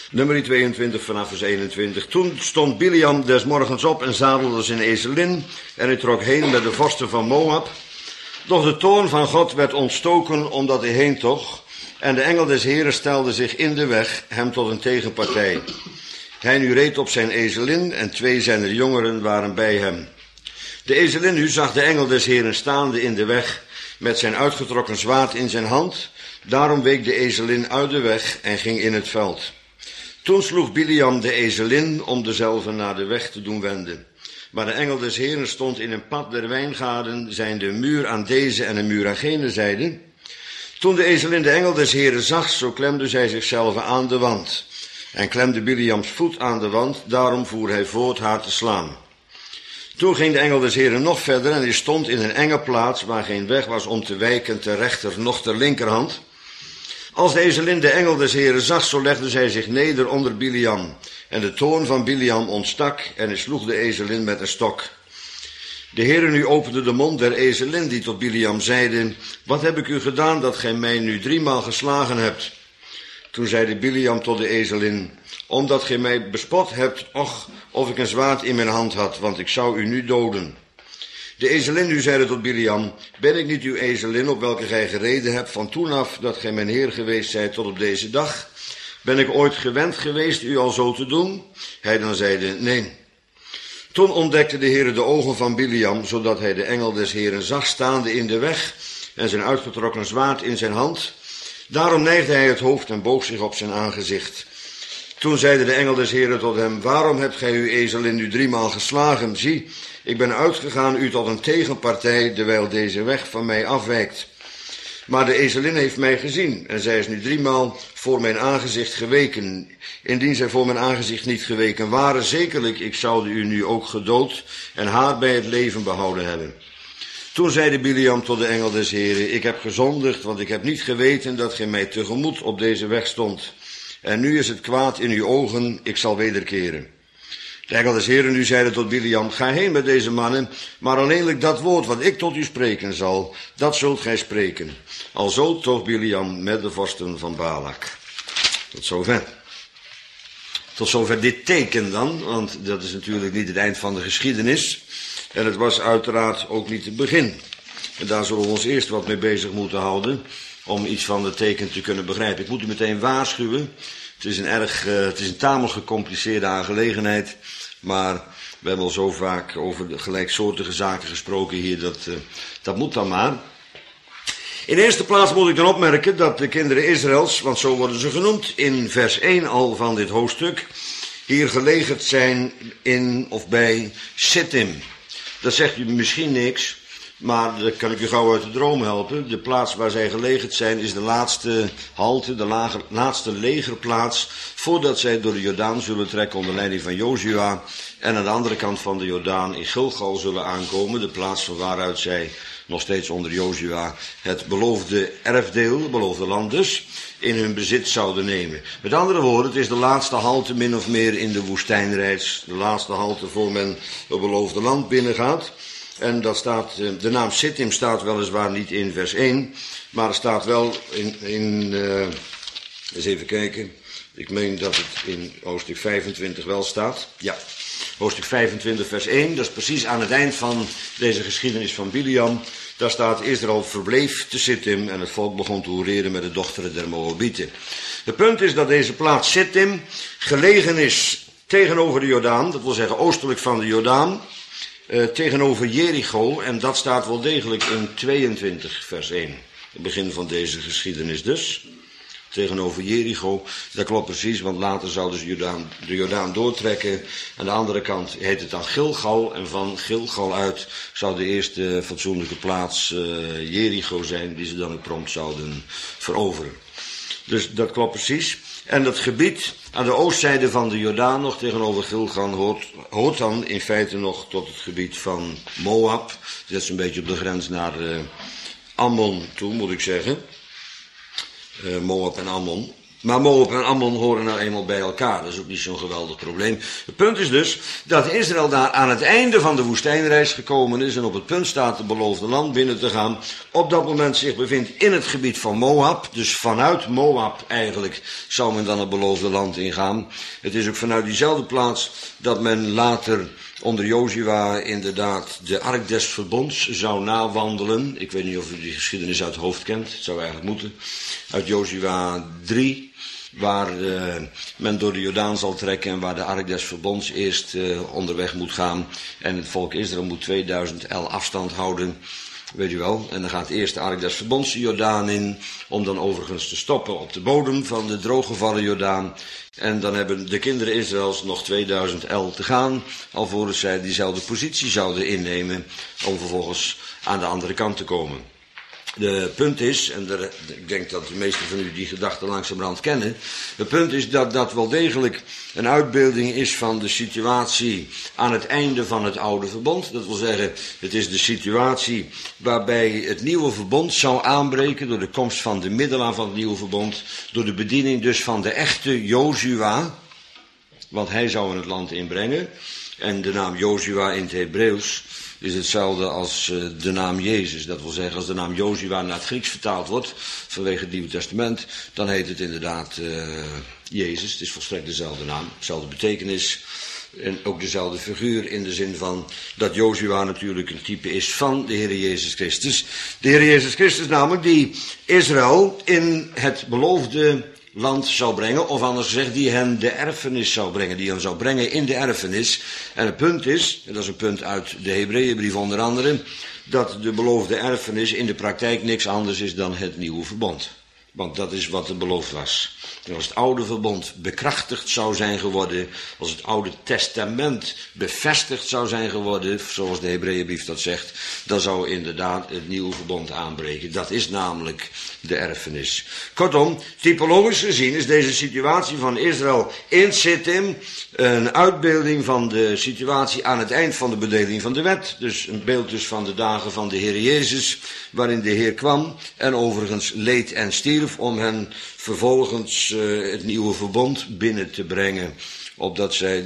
Nummer 22 vanaf vers 21. Toen stond Biliam des morgens op en zadelde zijn ezelin en hij trok heen met de vorsten van Moab. Doch de toorn van God werd ontstoken omdat hij heen tocht en de engel des Heren stelde zich in de weg hem tot een tegenpartij. Hij nu reed op zijn ezelin en 2 zijner jongeren waren bij hem. De ezelin nu zag de engel des Heren staande in de weg met zijn uitgetrokken zwaard in zijn hand. Daarom week de ezelin uit de weg en ging in het veld. Toen sloeg Biliam de ezelin om dezelve naar de weg te doen wenden. Maar de engel des Heren stond in een pad der wijngaarden, zijnde een muur aan deze en een muur aan gene zijde. Toen de ezelin de engel des Heren zag, zo klemde zij zichzelf aan de wand. En klemde Biliams voet aan de wand, daarom voer hij voort haar te slaan. Toen ging de engel des Heren nog verder en hij stond in een enge plaats waar geen weg was om te wijken ter rechter noch ter linkerhand. Als de ezelin de engel des Heren zag, zo legde zij zich neder onder Biliam. En de toorn van Biliam ontstak en hij sloeg de ezelin met een stok. De Heere nu opende de mond der ezelin die tot Biliam zeide: Wat heb ik u gedaan dat gij mij nu 3-maal geslagen hebt? Toen zeide Biliam tot de ezelin: Omdat gij mij bespot hebt, och, of ik een zwaard in mijn hand had, want ik zou u nu doden. De ezelin nu zeide tot Biliam: Ben ik niet uw ezelin op welke gij gereden hebt van toen af dat gij mijn heer geweest zijt tot op deze dag? Ben ik ooit gewend geweest u al zo te doen? Hij dan zeide: Nee. Toen ontdekte de Heere de ogen van Biliam, zodat hij de engel des Heeren zag staande in de weg en zijn uitgetrokken zwaard in zijn hand. Daarom neigde hij het hoofd en boog zich op zijn aangezicht. Toen zeide de engel des Heeren tot hem: Waarom hebt gij uw ezelin nu 3-maal geslagen? Zie, ik ben uitgegaan u tot een tegenpartij, terwijl deze weg van mij afwijkt. Maar de ezelin heeft mij gezien en zij is nu 3-maal voor mijn aangezicht geweken. Indien zij voor mijn aangezicht niet geweken waren, zekerlijk, ik zou u nu ook gedood en haar bij het leven behouden hebben. Toen zeide Biliam tot de engel des Heren: Ik heb gezondigd, want ik heb niet geweten dat gij mij tegemoet op deze weg stond. En nu is het kwaad in uw ogen, ik zal wederkeren. De engel des Heren nu zeide tot Biliam: Ga heen met deze mannen, maar alleenlijk dat woord wat ik tot u spreken zal, dat zult gij spreken. Alzo toog Biliam met de vorsten van Balak. Tot zover. Tot zover dit teken dan, want dat is natuurlijk niet het eind van de geschiedenis. En het was uiteraard ook niet het begin. En daar zullen we ons eerst wat mee bezig moeten houden, om iets van het teken te kunnen begrijpen. Ik moet u meteen waarschuwen. Het is een tamelijk gecompliceerde aangelegenheid, maar we hebben al zo vaak over de gelijksoortige zaken gesproken hier, dat moet dan maar. In de eerste plaats moet ik dan opmerken dat de kinderen Israëls, want zo worden ze genoemd, in vers 1 al van dit hoofdstuk, hier gelegerd zijn in of bij Sittim. Dat zegt u misschien niks, maar dat kan ik u gauw uit de droom helpen. De plaats waar zij gelegerd zijn is de laatste halte, de laatste legerplaats, voordat zij door de Jordaan zullen trekken onder leiding van Jozua en aan de andere kant van de Jordaan in Gilgal zullen aankomen, de plaats van waaruit zij nog steeds onder Jozua het beloofde erfdeel, het beloofde land dus, in hun bezit zouden nemen. Met andere woorden, het is de laatste halte min of meer in de woestijnreis, de laatste halte voor men het beloofde land binnengaat. En dat staat, de naam Sittim staat weliswaar niet in vers 1, maar er staat wel eens even kijken, ik meen dat het in hoofdstuk 25 wel staat. Ja, hoofdstuk 25 vers 1, dat is precies aan het eind van deze geschiedenis van Biliam. Daar staat: Israël verbleef te Sittim en het volk begon te hoereren met de dochteren der Moabieten. Het punt is dat deze plaats Sittim gelegen is tegenover de Jordaan, dat wil zeggen oostelijk van de Jordaan, tegenover Jericho, en dat staat wel degelijk in 22 vers 1. Het begin van deze geschiedenis dus. Tegenover Jericho, dat klopt precies, want later zouden ze de Jordaan doortrekken. Aan de andere kant heet het dan Gilgal, en van Gilgal uit zou de eerste fatsoenlijke plaats Jericho zijn, die ze dan ook prompt zouden veroveren. Dus dat klopt precies. En dat gebied aan de oostzijde van de Jordaan nog tegenover Gilgal hoort dan in feite nog tot het gebied van Moab. Dus dat is een beetje op de grens naar Ammon toe, moet ik zeggen. Moab en Ammon. Maar Moab en Ammon horen nou eenmaal bij elkaar. Dat is ook niet zo'n geweldig probleem. Het punt is dus dat Israël daar aan het einde van de woestijnreis gekomen is en op het punt staat het beloofde land binnen te gaan. Op dat moment zich bevindt in het gebied van Moab. Dus vanuit Moab eigenlijk zou men dan het beloofde land ingaan. Het is ook vanuit diezelfde plaats dat men later onder Jozua inderdaad de Ark des Verbonds zou nawandelen. Ik weet niet of u die geschiedenis uit het hoofd kent. Het zou eigenlijk moeten. Uit Jozua 3, waar men door de Jordaan zal trekken en waar de Ark des Verbonds eerst onderweg moet gaan. En het volk Israël moet 2000 el afstand houden. Weet u wel, en dan gaat eerst de Ark des Verbonds de Jordaan in, om dan overigens te stoppen op de bodem van de drooggevallen Jordaan. En dan hebben de kinderen Israëls nog 2000 el te gaan, alvorens zij diezelfde positie zouden innemen, om vervolgens aan de andere kant te komen. De punt is, en ik denk dat de meesten van u die gedachte langzamerhand kennen, het punt is dat dat wel degelijk een uitbeelding is van de situatie aan het einde van het oude verbond. Dat wil zeggen, het is de situatie waarbij het nieuwe verbond zou aanbreken door de komst van de middelaar van het nieuwe verbond, door de bediening dus van de echte Jozua, want hij zou in het land inbrengen. En de naam Jozua in het Hebreeuws is hetzelfde als de naam Jezus. Dat wil zeggen, als de naam Jozua naar het Grieks vertaald wordt, vanwege het Nieuwe Testament, dan heet het inderdaad Jezus. Het is volstrekt dezelfde naam, dezelfde betekenis en ook dezelfde figuur in de zin van dat Jozua natuurlijk een type is van de Heer Jezus Christus. De Heer Jezus Christus namelijk die Israël in het beloofde land zou brengen, of anders gezegd, die hen de erfenis zou brengen, die hen zou brengen in de erfenis. En het punt is, en dat is een punt uit de Hebreeënbrief onder andere, dat de beloofde erfenis in de praktijk niks anders is dan het nieuwe verbond. Want dat is wat er beloofd was. En als het oude verbond bekrachtigd zou zijn geworden, als het oude testament bevestigd zou zijn geworden, zoals de Hebreeënbrief dat zegt, dan zou inderdaad het nieuwe verbond aanbreken. Dat is namelijk de erfenis. Kortom, typologisch gezien is deze situatie van Israël in Sittim een uitbeelding van de situatie aan het eind van de bedeling van de wet. Dus een beeld dus van de dagen van de Heer Jezus, waarin de Heer kwam en overigens leed en stierf om hen vervolgens het nieuwe verbond binnen te brengen, opdat zij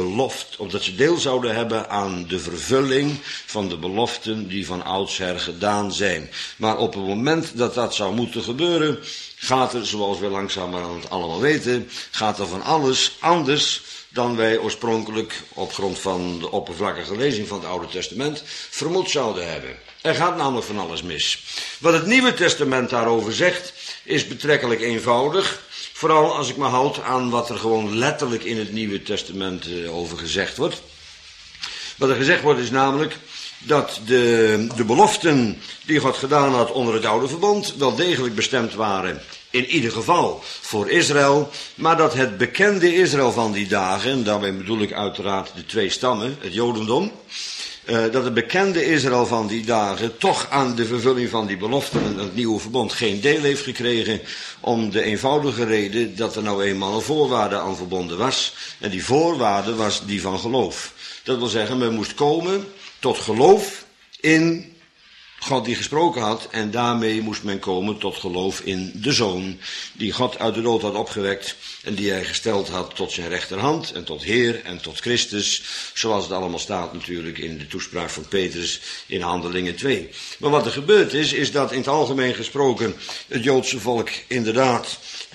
deel zouden hebben aan de vervulling van de beloften die van oudsher gedaan zijn. Maar op het moment dat dat zou moeten gebeuren, gaat er, zoals we langzamerhand allemaal weten, gaat er van alles anders dan wij oorspronkelijk op grond van de oppervlakkige lezing van het Oude Testament vermoed zouden hebben. Er gaat namelijk van alles mis. Wat het Nieuwe Testament daarover zegt, is betrekkelijk eenvoudig. Vooral als ik me houd aan wat er gewoon letterlijk in het Nieuwe Testament over gezegd wordt. Wat er gezegd wordt is namelijk dat de beloften die God gedaan had onder het oude verbond wel degelijk bestemd waren, in ieder geval voor Israël, maar dat het bekende Israël van die dagen, en daarbij bedoel ik uiteraard de twee stammen, het Jodendom, dat het bekende Israël van die dagen toch aan de vervulling van die beloften en het nieuwe verbond geen deel heeft gekregen, om de eenvoudige reden dat er nou eenmaal een voorwaarde aan verbonden was. En die voorwaarde was die van geloof. Dat wil zeggen, men moest komen tot geloof in God die gesproken had, en daarmee moest men komen tot geloof in de Zoon, die God uit de dood had opgewekt en die hij gesteld had tot zijn rechterhand en tot Heer en tot Christus, zoals het allemaal staat natuurlijk in de toespraak van Petrus in Handelingen 2. Maar wat er gebeurd is dat in het algemeen gesproken het Joodse volk inderdaad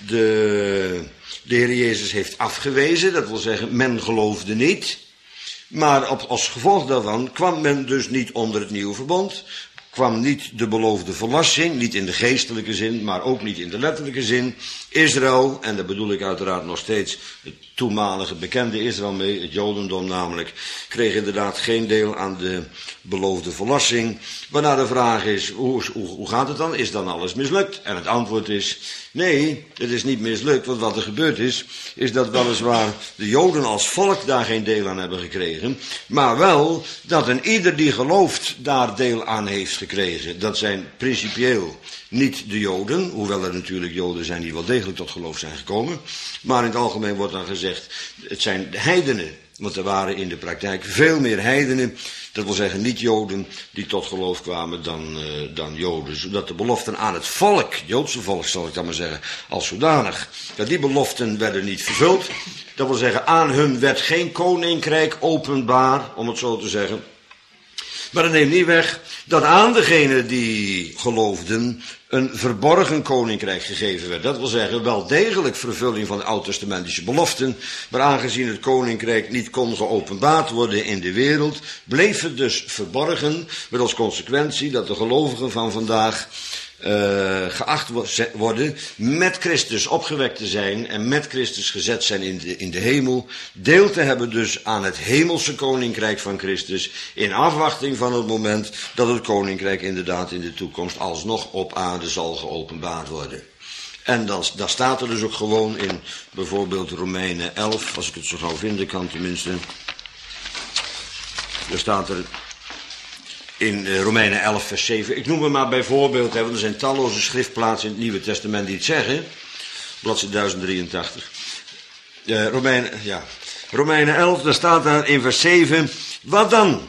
de Heer Jezus heeft afgewezen, dat wil zeggen men geloofde niet, maar als gevolg daarvan kwam men dus niet onder het nieuwe verbond, kwam niet de beloofde verlossing, niet in de geestelijke zin, maar ook niet in de letterlijke zin. Israël, en daar bedoel ik uiteraard nog steeds het toenmalige bekende Israël mee, het Jodendom namelijk, kreeg inderdaad geen deel aan de beloofde verlossing. Waarna de vraag is, hoe gaat het dan? Is dan alles mislukt? En het antwoord is, nee, het is niet mislukt, want wat er gebeurd is dat weliswaar de Joden als volk daar geen deel aan hebben gekregen, maar wel dat een ieder die gelooft daar deel aan heeft gekregen. Dat zijn principieel niet de Joden, hoewel er natuurlijk Joden zijn die wel degelijk tot geloof zijn gekomen, maar in het algemeen wordt dan gezegd, het zijn de heidenen Want er waren in de praktijk veel meer heidenen, dat wil zeggen niet-Joden, die tot geloof kwamen dan Joden. Zodat de beloften aan het volk, het Joodse volk zal ik dan maar zeggen, als zodanig, dat die beloften werden niet vervuld. Dat wil zeggen, aan hun werd geen koninkrijk openbaar, om het zo te zeggen. Maar dat neemt niet weg dat aan degenen die geloofden een verborgen koninkrijk gegeven werd. Dat wil zeggen, wel degelijk vervulling van de oud-testamentische beloften, maar aangezien het koninkrijk niet kon geopenbaard worden in de wereld, bleef het dus verborgen, met als consequentie dat de gelovigen van vandaag geacht worden met Christus opgewekt te zijn en met Christus gezet zijn in de hemel, deel te hebben dus aan het hemelse koninkrijk van Christus, in afwachting van het moment dat het koninkrijk inderdaad in de toekomst alsnog op aarde zal geopenbaard worden. En dan staat er dus ook gewoon in bijvoorbeeld Romeinen 11, als ik het zo gauw vinden kan tenminste, er staat er in Romeinen 11 vers 7, ik noem het maar bijvoorbeeld, want er zijn talloze schriftplaatsen in het Nieuwe Testament die het zeggen, bladzijde 1083. Romeinen 11, daar staat daar in vers 7, wat dan?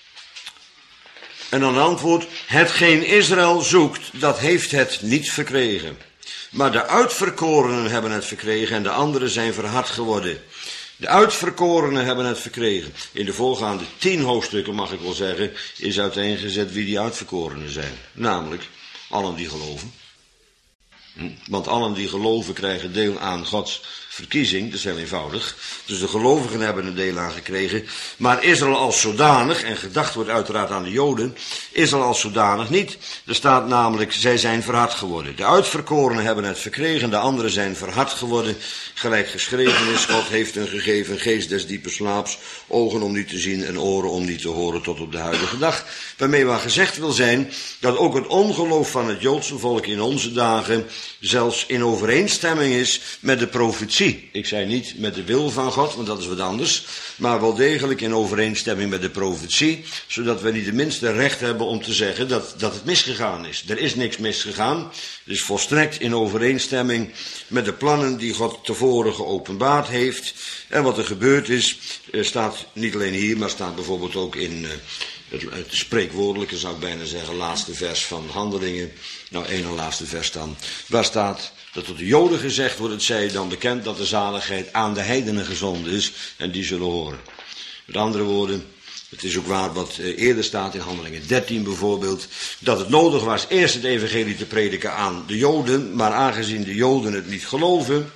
En dan de antwoord, hetgeen Israël zoekt, dat heeft het niet verkregen. Maar de uitverkorenen hebben het verkregen en de anderen zijn verhard geworden. De uitverkorenen hebben het verkregen. In de voorgaande 10 hoofdstukken, mag ik wel zeggen, is uiteengezet wie die uitverkorenen zijn. Namelijk allen die geloven. Want allen die geloven krijgen deel aan Gods verkiezing, dat is heel eenvoudig. Dus de gelovigen hebben een deel aan gekregen. Maar Israël als zodanig, en gedacht wordt uiteraard aan de Joden, Israël als zodanig niet. Er staat namelijk, zij zijn verhard geworden. De uitverkorenen hebben het verkregen, de anderen zijn verhard geworden. Gelijk geschreven is, God heeft hun gegeven geest des diepe slaaps, ogen om niet te zien en oren om niet te horen tot op de huidige dag. Waarmee maar gezegd wil zijn, dat ook het ongeloof van het Joodse volk in onze dagen zelfs in overeenstemming is met de profetie. Ik zei niet met de wil van God, want dat is wat anders, maar wel degelijk in overeenstemming met de profetie, zodat we niet het minste recht hebben om te zeggen dat het misgegaan is. Er is niks misgegaan, het is volstrekt in overeenstemming met de plannen die God tevoren geopenbaard heeft. En wat er gebeurd is, staat niet alleen hier, maar staat bijvoorbeeld ook in het spreekwoordelijke, zou ik bijna zeggen, laatste vers van Handelingen. Nou, één laatste vers dan. Waar staat dat tot de Joden gezegd wordt, het zij dan bekend dat de zaligheid aan de heidenen gezonden is en die zullen horen. Met andere woorden, het is ook waar wat eerder staat in Handelingen 13 bijvoorbeeld, dat het nodig was eerst het evangelie te prediken aan de Joden, maar aangezien de Joden het niet geloven,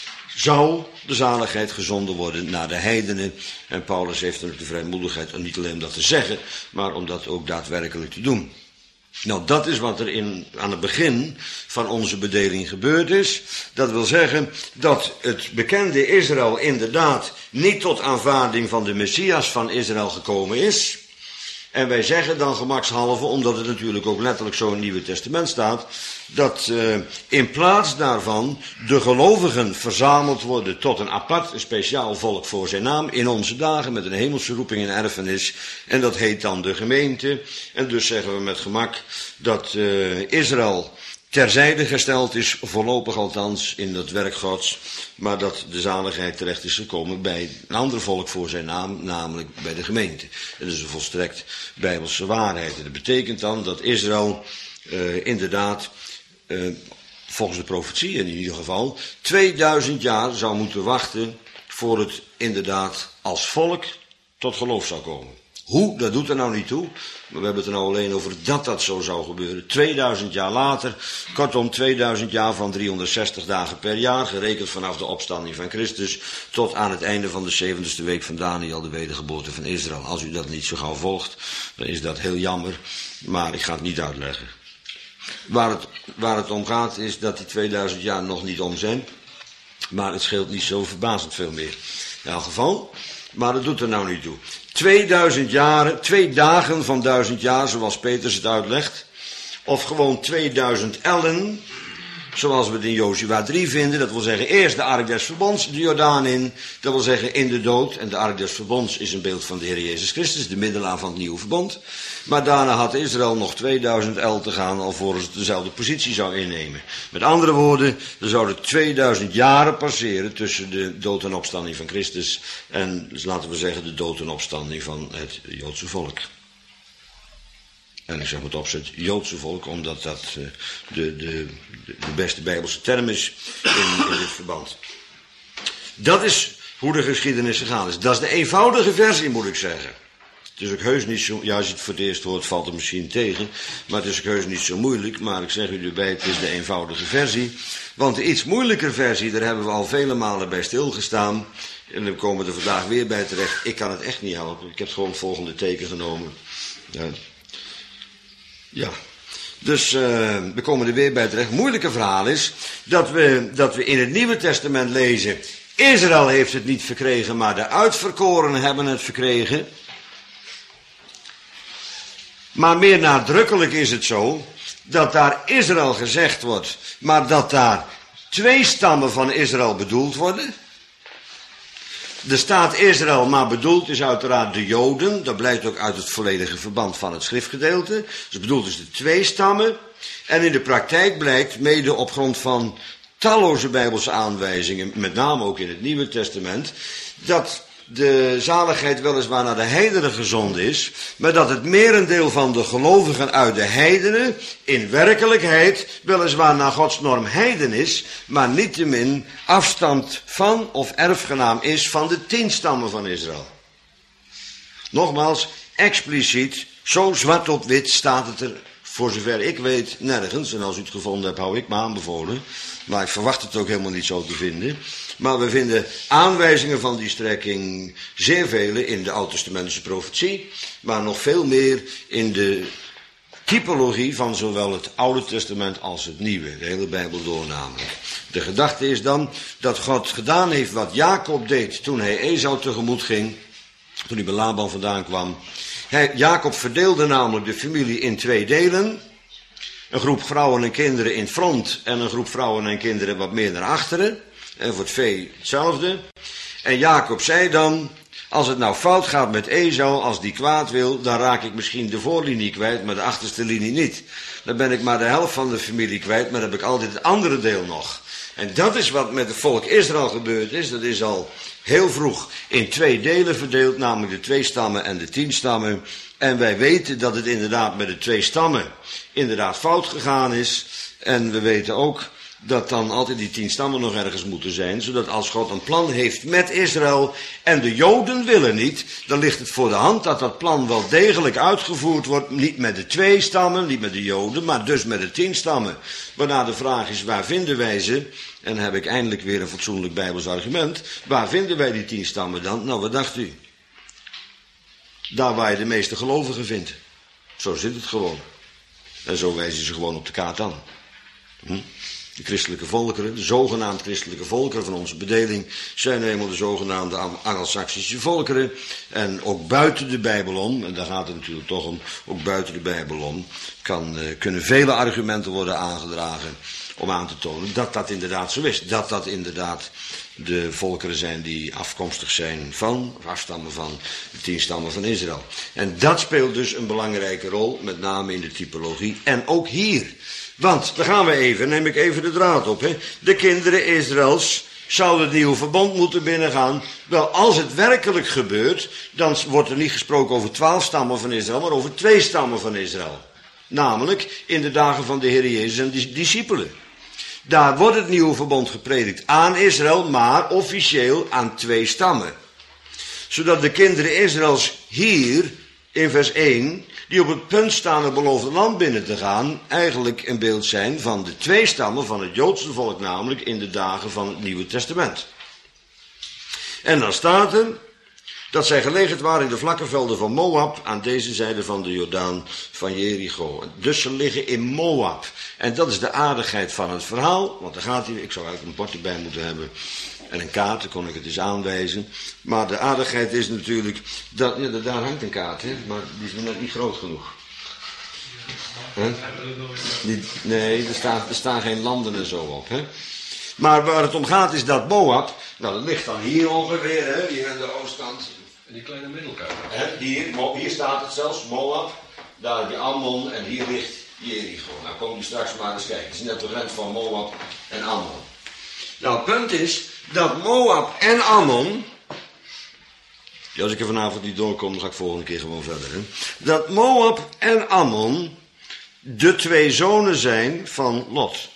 zou de zaligheid gezonden worden naar de heidenen. En Paulus heeft er de vrijmoedigheid om niet alleen om dat te zeggen, maar om dat ook daadwerkelijk te doen. Nou, dat is wat er aan het begin van onze bedeling gebeurd is. Dat wil zeggen dat het bekende Israël inderdaad niet tot aanvaarding van de Messias van Israël gekomen is. En wij zeggen dan gemakshalve, omdat het natuurlijk ook letterlijk zo in het Nieuwe Testament staat, dat in plaats daarvan de gelovigen verzameld worden tot een apart, een speciaal volk voor zijn naam in onze dagen met een hemelse roeping en erfenis. En dat heet dan de gemeente. En dus zeggen we met gemak dat Israël terzijde gesteld is, voorlopig althans in dat werk Gods, maar dat de zaligheid terecht is gekomen bij een ander volk voor zijn naam, namelijk bij de gemeente. En dat is een volstrekt bijbelse waarheid. En dat betekent dan dat Israël inderdaad, volgens de profetie in ieder geval, 2000 jaar zou moeten wachten voor het inderdaad als volk tot geloof zou komen. Hoe, dat doet er nou niet toe, maar we hebben het er nou alleen over dat zo zou gebeuren. 2000 jaar later, kortom 2000 jaar van 360 dagen per jaar, gerekend vanaf de opstanding van Christus, tot aan het einde van de 70ste week van Daniel, de wedergeboorte van Israël. Als u dat niet zo gauw volgt, dan is dat heel jammer, maar ik ga het niet uitleggen. Waar het om gaat is dat die 2000 jaar nog niet om zijn, maar het scheelt niet zo verbazend veel meer. In elk geval, maar dat doet er nou niet toe. 2000 jaren, 2 dagen van 1000 jaar, zoals Petrus het uitlegt, of gewoon 2000 ellen, zoals we het in Jozua 3 vinden. Dat wil zeggen eerst de ark des verbonds, de Jordaan in. Dat wil zeggen in de dood. En de ark des verbonds is een beeld van de Heer Jezus Christus, de middelaar van het nieuwe verbond. Maar daarna had Israël nog 2000 el te gaan alvorens het dezelfde positie zou innemen. Met andere woorden, er zouden 2000 jaren passeren tussen de dood en opstanding van Christus en, dus laten we zeggen, de dood en opstanding van het Joodse volk. En ik zeg met opzet Joodse volk, omdat dat de beste Bijbelse term is in dit verband. Dat is hoe de geschiedenis gegaan is. Dat is de eenvoudige versie, moet ik zeggen. Het is ook heus niet zo, ja, als je het voor het eerst hoort, valt het misschien tegen. Maar het is ook heus niet zo moeilijk. Maar ik zeg u erbij, het is de eenvoudige versie. Want de iets moeilijker versie, daar hebben we al vele malen bij stilgestaan. En we komen er vandaag weer bij terecht. Ik kan het echt niet helpen. Ik heb gewoon het volgende teken genomen. Ja. Dus we komen er weer bij terecht. Het moeilijke verhaal is dat we in het Nieuwe Testament lezen. Israël heeft het niet verkregen, maar de uitverkorenen hebben het verkregen. Maar meer nadrukkelijk is het zo dat daar Israël gezegd wordt, maar dat daar 2 stammen van Israël bedoeld worden. Er staat Israël, maar bedoeld is uiteraard de Joden. Dat blijkt ook uit het volledige verband van het schriftgedeelte. Dus bedoeld is de 2 stammen. En in de praktijk blijkt, mede op grond van talloze Bijbelse aanwijzingen, met name ook in het Nieuwe Testament, dat de zaligheid weliswaar naar de heidenen gezonden is, maar dat het merendeel van de gelovigen uit de heidenen in werkelijkheid weliswaar naar Gods norm heiden is, maar niettemin afstand van of erfgenaam is van de 10 stammen van Israël. Nogmaals, expliciet, zo zwart op wit staat het er, voor zover ik weet, nergens. En als u het gevonden hebt, hou ik me aanbevolen. Maar ik verwacht het ook helemaal niet zo te vinden. Maar we vinden aanwijzingen van die strekking zeer vele in de Oud-testamentische profetie. Maar nog veel meer in de typologie van zowel het Oude Testament als het Nieuwe. De hele Bijbel door namelijk. De gedachte is dan dat God gedaan heeft wat Jacob deed toen hij Esau tegemoet ging. Toen hij bij Laban vandaan kwam. Jacob verdeelde namelijk de familie in 2 delen. Een groep vrouwen en kinderen in het front en een groep vrouwen en kinderen wat meer naar achteren. En voor het vee hetzelfde. En Jacob zei dan, als het nou fout gaat met Esau, als die kwaad wil, dan raak ik misschien de voorlinie kwijt, maar de achterste linie niet. Dan ben ik maar de helft van de familie kwijt, maar dan heb ik altijd het andere deel nog. En dat is wat met het volk Israël gebeurd is. Dat is al heel vroeg in 2 delen verdeeld, namelijk de 2 stammen en de 10 stammen. En wij weten dat het inderdaad met de 2 stammen inderdaad fout gegaan is. En we weten ook dat dan altijd die 10 stammen nog ergens moeten zijn, zodat als God een plan heeft met Israël en de Joden willen niet, dan ligt het voor de hand dat dat plan wel degelijk uitgevoerd wordt, niet met de 2 stammen, niet met de Joden, maar dus met de 10 stammen. Waarna de vraag is, waar vinden wij ze? En dan heb ik eindelijk weer een fatsoenlijk Bijbels argument. Waar vinden wij die 10 stammen dan? Nou, wat dacht u? Daar waar je de meeste gelovigen vindt. Zo zit het gewoon. En zo wijzen ze gewoon op de kaart aan. De christelijke volkeren, de zogenaamd christelijke volkeren van onze bedeling, zijn nu eenmaal de zogenaamde Angelsaksische volkeren. En ook buiten de Bijbel om, en daar gaat het natuurlijk toch om, ook buiten de Bijbel om, kunnen vele argumenten worden aangedragen om aan te tonen dat dat inderdaad zo is. Dat dat inderdaad de volkeren zijn die afkomstig zijn van, of afstammen van de 10 stammen van Israël. En dat speelt dus een belangrijke rol, met name in de typologie en ook hier. Want, daar gaan we even, neem ik even de draad op. De kinderen Israëls zouden het nieuwe verbond moeten binnengaan. Wel, als het werkelijk gebeurt, dan wordt er niet gesproken over 12 stammen van Israël, maar over 2 stammen van Israël. Namelijk in de dagen van de Heer Jezus en de discipelen. Daar wordt het nieuwe verbond gepredikt aan Israël, maar officieel aan 2 stammen. Zodat de kinderen Israëls hier, in vers 1, die op het punt staan het beloofde land binnen te gaan, eigenlijk een beeld zijn van de 2 stammen van het Joodse volk, namelijk in de dagen van het Nieuwe Testament. En dan staat er dat zij gelegerd waren in de vlakke velden van Moab, aan deze zijde van de Jordaan van Jericho. Dus ze liggen in Moab. En dat is de aardigheid van het verhaal, want daar gaat hij, ik zou eigenlijk een bord erbij moeten hebben en een kaart, dan kon ik het eens aanwijzen. Maar de aardigheid is natuurlijk, dat, ja, daar hangt een kaart, hè, maar die is net niet groot genoeg. Nee, er staan geen landen en zo op. Hè? Maar waar het om gaat is dat Moab, nou dat ligt dan hier ongeveer, hè, hier aan de oostkant. En die kleine middelkuip. Hier staat het zelfs, Moab, daar heb je Ammon en hier ligt Jericho. Nou kom je straks maar eens kijken, het is net de grens van Moab en Ammon. Nou het punt is dat Moab en Ammon, ja, als ik er vanavond niet doorkom, dan ga ik volgende keer gewoon verder. Hè? Dat Moab en Ammon de twee zonen zijn van Lot.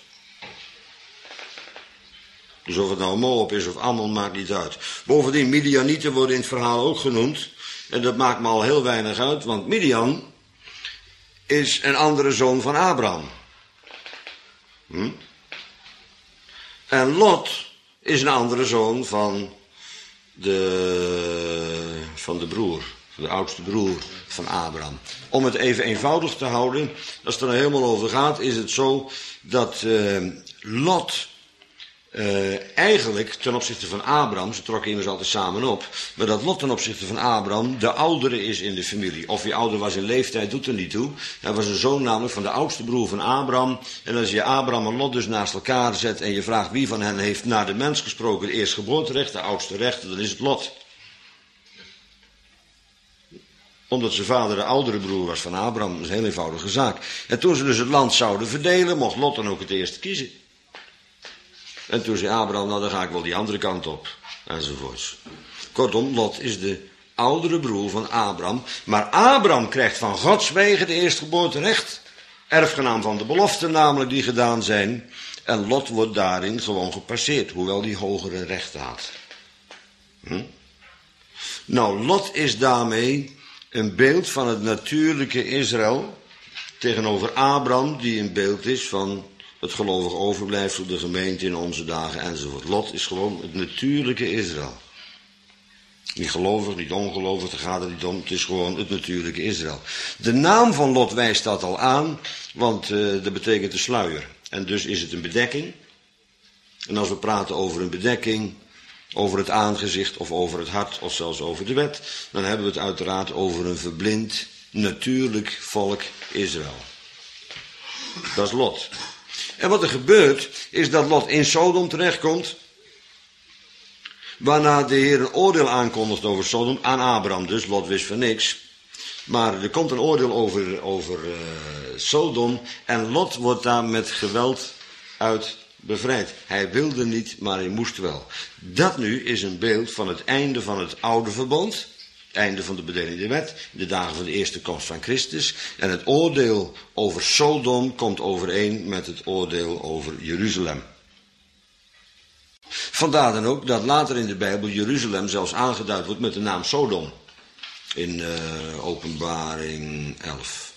Dus of het nou Moab is of Ammon, maakt niet uit. Bovendien, Midianieten worden in het verhaal ook genoemd. En dat maakt me al heel weinig uit, want Midian is een andere zoon van Abraham. En Lot is een andere zoon van de broer, de oudste broer van Abraham. Om het even eenvoudig te houden, als het er nou helemaal over gaat, is het zo dat Lot eigenlijk ten opzichte van Abraham, ze trokken immers altijd samen op, maar dat Lot ten opzichte van Abraham de oudere is in de familie. Of hij ouder was in leeftijd, doet er niet toe. Hij was een zoon namelijk van de oudste broer van Abraham. En als je Abraham en Lot dus naast elkaar zet en je vraagt wie van hen heeft naar de mens gesproken het eerstgeboorterecht, de oudste rechter, dan is het Lot. Omdat zijn vader de oudere broer was van Abraham, dat is een heel eenvoudige zaak. En toen ze dus het land zouden verdelen, mocht Lot dan ook het eerst kiezen. En toen zei Abraham, nou dan ga ik wel die andere kant op. Enzovoorts. Kortom, Lot is de oudere broer van Abraham. Maar Abraham krijgt van Gods wegen het eerstgeboorterecht. Erfgenaam van de beloften namelijk die gedaan zijn. En Lot wordt daarin gewoon gepasseerd. Hoewel die hogere rechten had. Nou, Lot is daarmee een beeld van het natuurlijke Israël. Tegenover Abraham die een beeld is van het gelovig overblijfsel, de gemeente in onze dagen enzovoort. Lot is gewoon het natuurlijke Israël. Niet gelovig, niet ongelovig, daar gaat het niet om. Het is gewoon het natuurlijke Israël. De naam van Lot wijst dat al aan, want dat betekent de sluier. En dus is het een bedekking. En als we praten over een bedekking, over het aangezicht of over het hart of zelfs over de wet, dan hebben we het uiteraard over een verblind, natuurlijk volk Israël. Dat is Lot. En wat er gebeurt, is dat Lot in Sodom terechtkomt, waarna de Heer een oordeel aankondigt over Sodom, aan Abraham dus, Lot wist van niks. Maar er komt een oordeel over Sodom en Lot wordt daar met geweld uit bevrijd. Hij wilde niet, maar hij moest wel. Dat nu is een beeld van het einde van het oude verbond, het einde van de bedeling der wet, de dagen van de eerste komst van Christus. En het oordeel over Sodom komt overeen met het oordeel over Jeruzalem. Vandaar dan ook dat later in de Bijbel Jeruzalem zelfs aangeduid wordt met de naam Sodom. In Openbaring 11.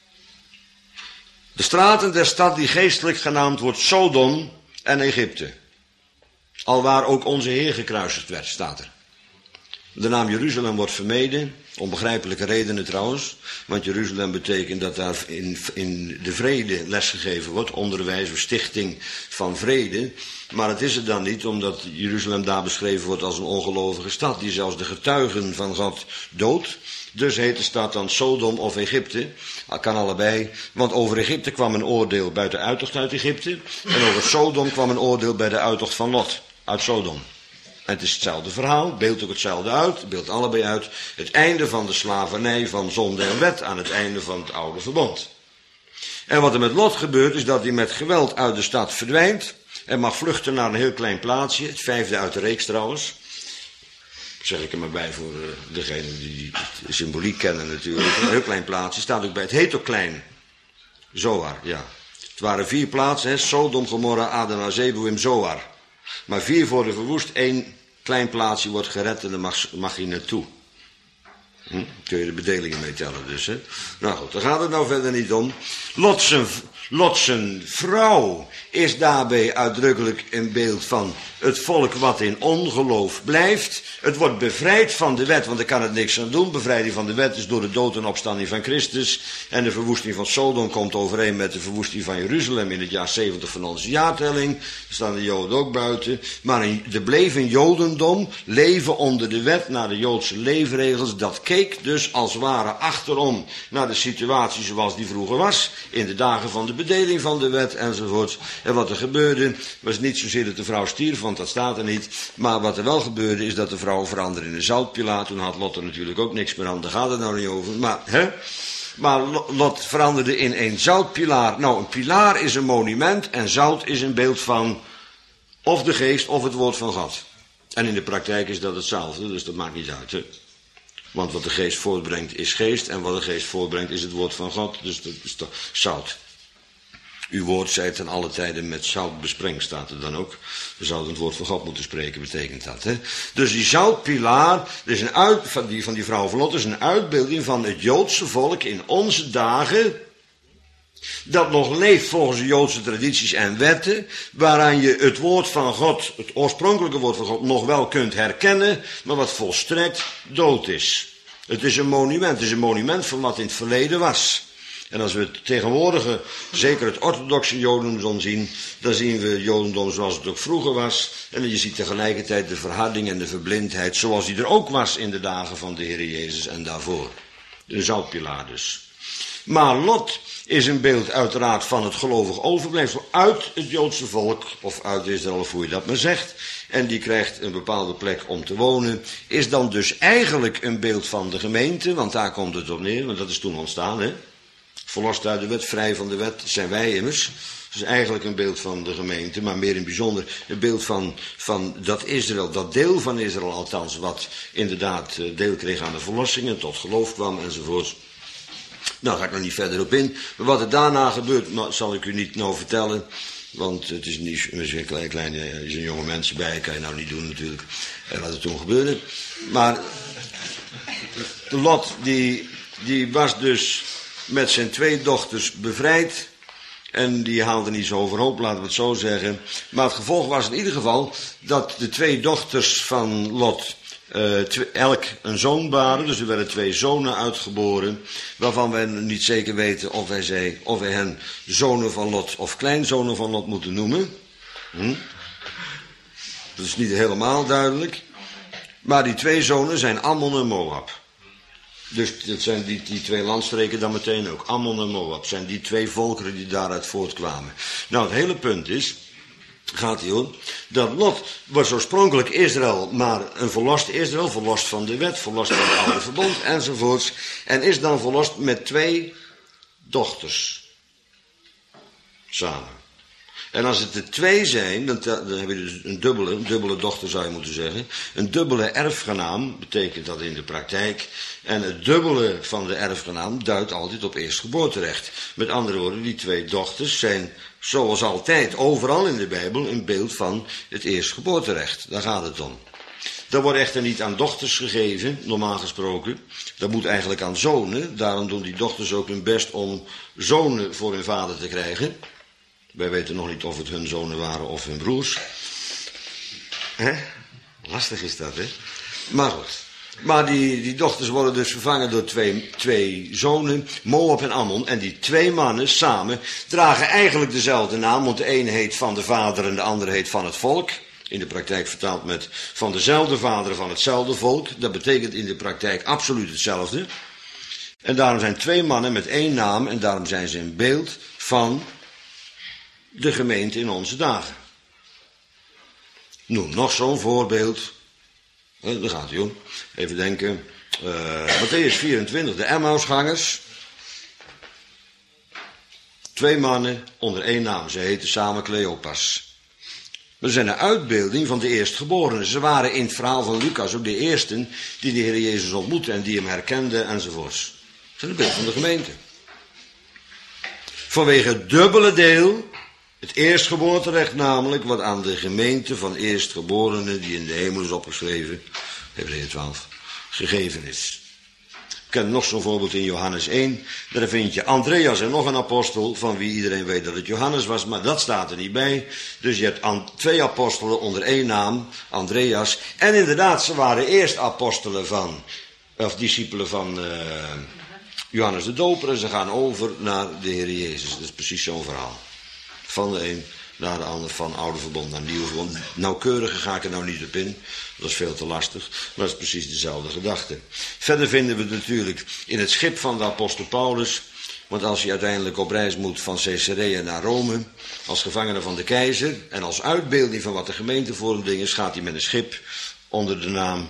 De straten der stad die geestelijk genaamd wordt Sodom en Egypte. Alwaar ook onze Heer gekruisigd werd, staat er. De naam Jeruzalem wordt vermeden, om begrijpelijke redenen trouwens, want Jeruzalem betekent dat daar in de vrede lesgegeven wordt, onderwijs of stichting van vrede. Maar het is het dan niet, omdat Jeruzalem daar beschreven wordt als een ongelovige stad, die zelfs de getuigen van God doodt. Dus heet de stad dan Sodom of Egypte, kan allebei, want over Egypte kwam een oordeel bij de uittocht uit Egypte, en over Sodom kwam een oordeel bij de uittocht van Lot, uit Sodom. En het is hetzelfde verhaal, beeldt ook hetzelfde uit, beeldt allebei uit het einde van de slavernij van zonde en wet aan het einde van het oude verbond. En wat er met Lot gebeurt is dat hij met geweld uit de stad verdwijnt en mag vluchten naar een heel klein plaatsje, het 5e uit de reeks trouwens. Zeg ik er maar bij voor degenen die de symboliek kennen natuurlijk. Een heel klein plaatsje, staat ook bij, het heet ook klein. Zoar, ja. Het waren 4 plaatsen, hè? Sodom, Gomorra, Adma, Zeboim, Zoar. Maar 4 worden verwoest, 1 klein plaatsje wordt gered en daar mag je naartoe. Kun je de bedelingen mee tellen dus, hè. Nou goed, daar gaat het nou verder niet om. Lot zijn vrouw is daarbij uitdrukkelijk een beeld van het volk wat in ongeloof blijft. Het wordt bevrijd van de wet, want er kan het niks aan doen. Bevrijding van de wet is door de dood en opstanding van Christus. En de verwoesting van Sodom komt overeen met de verwoesting van Jeruzalem in het jaar 70 van onze jaartelling. Daar staan de Joden ook buiten. Maar er bleef een Jodendom leven onder de wet naar de Joodse leefregels. Dat keek dus als het ware achterom naar de situatie zoals die vroeger was. In de dagen van de bedeling van de wet enzovoort. En wat er gebeurde was niet zozeer dat de vrouw stierf, want dat staat er niet. Maar wat er wel gebeurde is dat de vrouw veranderde in een zoutpilaar. Toen had Lot er natuurlijk ook niks meer aan, daar gaat het nou niet over. Maar Lot veranderde in een zoutpilaar. Nou, een pilaar is een monument en zout is een beeld van of de geest of het woord van God. En in de praktijk is dat hetzelfde, dus dat maakt niet uit. Hè? Want wat de geest voortbrengt is geest en wat de geest voortbrengt is het woord van God. Dus dat is toch zout. Uw woord zij ten alle tijden met zout besprengd, staat er dan ook. We zouden het woord van God moeten spreken, betekent dat. Hè? Dus die zoutpilaar, dus van die vrouw van Lot, is een uitbeelding van het Joodse volk in onze dagen, dat nog leeft volgens de Joodse tradities en wetten, waaraan je het woord van God, het oorspronkelijke woord van God, nog wel kunt herkennen, maar wat volstrekt dood is. Het is een monument van wat in het verleden was. En als we het tegenwoordige, zeker het orthodoxe jodendom zien, dan zien we het jodendom zoals het ook vroeger was. En je ziet tegelijkertijd de verharding en de verblindheid zoals die er ook was in de dagen van de Heer Jezus en daarvoor. De zoutpilaar dus. Maar Lot is een beeld uiteraard van het gelovig overblijfsel uit het Joodse volk, of uit Israël, of hoe je dat maar zegt. En die krijgt een bepaalde plek om te wonen. Is dan dus eigenlijk een beeld van de gemeente, want daar komt het op neer, want dat is toen ontstaan, hè. Verlost uit de wet, vrij van de wet, zijn wij immers. Dat is eigenlijk een beeld van de gemeente, maar meer in het bijzonder een beeld van dat Israël, dat deel van Israël althans, wat inderdaad deel kreeg aan de verlossing en tot geloof kwam enzovoort. Nou, daar ga ik nog niet verder op in. Maar wat er daarna gebeurt, zal ik u niet nou vertellen. Want het is niet een klein, er zijn jonge mensen bij, kan je nou niet doen natuurlijk. En wat er toen gebeurde. Maar Lot, die was dus met zijn 2 dochters bevrijd. En die haalde niet zo overhoop, laten we het zo zeggen. Maar het gevolg was in ieder geval dat de 2 dochters van Lot elk een zoon baren. Dus er werden 2 zonen uitgeboren, waarvan wij niet zeker weten of wij hen zonen van Lot of kleinzonen van Lot moeten noemen. Dat is niet helemaal duidelijk. Maar die 2 zonen zijn Ammon en Moab. Dus dat zijn die 2 landstreken dan meteen ook. Ammon en Moab zijn die 2 volkeren die daaruit voortkwamen. Nou, het hele punt is, gaat hier om, dat Lot was oorspronkelijk Israël, maar een verlost Israël, verlost van de wet, verlost van het oude verbond enzovoorts. En is dan verlost met 2 dochters. Samen. En als het er 2 zijn, dan heb je dus een dubbele dochter zou je moeten zeggen. Een dubbele erfgenaam betekent dat in de praktijk. En het dubbele van de erfgenaam duidt altijd op eerstgeboorterecht. Met andere woorden, die 2 dochters zijn zoals altijd, overal in de Bijbel, een beeld van het eerstgeboorterecht. Daar gaat het om. Dat wordt echter niet aan dochters gegeven, normaal gesproken. Dat moet eigenlijk aan zonen. Daarom doen die dochters ook hun best om zonen voor hun vader te krijgen. Wij weten nog niet of het hun zonen waren of hun broers. Lastig is dat, hè? Maar goed. Maar die dochters worden dus vervangen door twee zonen, Moab en Ammon. En die 2 mannen samen dragen eigenlijk dezelfde naam, want de ene heet van de vader en de andere heet van het volk. In de praktijk vertaald met van dezelfde vader van hetzelfde volk. Dat betekent in de praktijk absoluut hetzelfde. En daarom zijn 2 mannen met 1 naam en daarom zijn ze een beeld van de gemeente in onze dagen. Noem nog zo'n voorbeeld. Daar gaat hij om. Even denken. Mattheüs 24, de Emmausgangers. 2 mannen onder 1 naam. Ze heten samen Cleopas. Maar ze zijn een uitbeelding van de eerstgeborenen. Ze waren in het verhaal van Lucas ook de eersten die de Heer Jezus ontmoetten en die hem herkenden enzovoorts. Ze zijn een beeld van de gemeente. Vanwege het dubbele deel, het eerstgeboorterecht namelijk, wat aan de gemeente van eerstgeborenen die in de hemel is opgeschreven, Hebreeën 12, gegeven is. Ik ken nog zo'n voorbeeld in Johannes 1. Daar vind je Andreas en nog een apostel, van wie iedereen weet dat het Johannes was, maar dat staat er niet bij. Dus je hebt 2 apostelen onder 1 naam, Andreas. En inderdaad, ze waren eerst apostelen of discipelen van Johannes de Doper, en ze gaan over naar de Heer Jezus. Dat is precies zo'n verhaal. Van de een naar de ander van oude verbond naar nieuwe verbond. Nauwkeuriger ga ik er nou niet op in, dat is veel te lastig, maar dat is precies dezelfde gedachte. Verder vinden we het natuurlijk in het schip van de apostel Paulus, want als hij uiteindelijk op reis moet van Caesarea naar Rome, als gevangene van de keizer en als uitbeelding van wat de gemeente voor een ding is, gaat hij met een schip onder de naam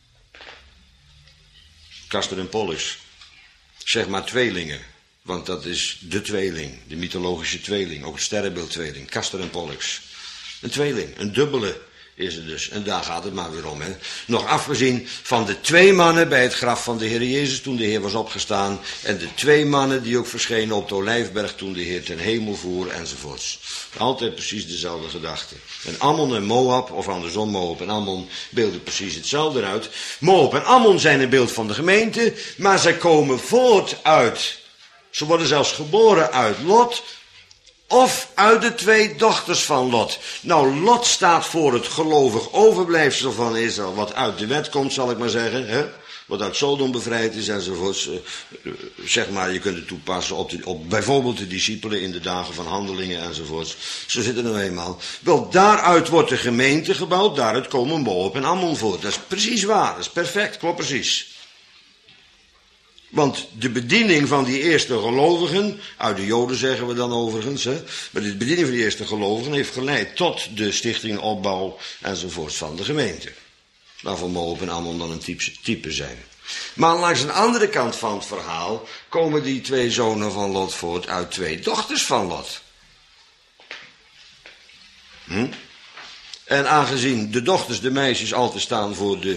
Castor en Pollux. Zeg maar tweelingen, want dat is de tweeling, de mythologische tweeling, ook het sterrenbeeldtweeling, Castor en Pollux. Een tweeling, een dubbele is het dus. En daar gaat het maar weer om. Hè. Nog afgezien van de 2 mannen bij het graf van de Heer Jezus toen de Heer was opgestaan. En de 2 mannen die ook verschenen op de Olijfberg toen de Heer ten hemel voer enzovoorts. Altijd precies dezelfde gedachte. En Ammon en Moab, of andersom Moab en Ammon, beelden precies hetzelfde uit. Moab en Ammon zijn een beeld van de gemeente, maar zij komen voort uit. Ze worden zelfs geboren uit Lot, of uit de 2 dochters van Lot. Nou, Lot staat voor het gelovig overblijfsel van Israël, wat uit de wet komt, zal ik maar zeggen. Hè? Wat uit Sodom bevrijd is enzovoorts. Zeg maar, je kunt het toepassen op bijvoorbeeld de discipelen in de dagen van handelingen enzovoorts. Zo zit het nou eenmaal. Wel, daaruit wordt de gemeente gebouwd, daaruit komen Moab en Ammon voort. Dat is precies waar, dat is perfect, klopt precies. Want de bediening van die eerste gelovigen, uit de Joden zeggen we dan overigens, hè, maar de bediening van die eerste gelovigen heeft geleid tot de stichting, opbouw enzovoorts van de gemeente. Waarvan Moab en Ammon dan een type zijn. Maar langs een andere kant van het verhaal komen die 2 zonen van Lot voort uit 2 dochters van Lot. En aangezien de dochters, de meisjes, altijd staan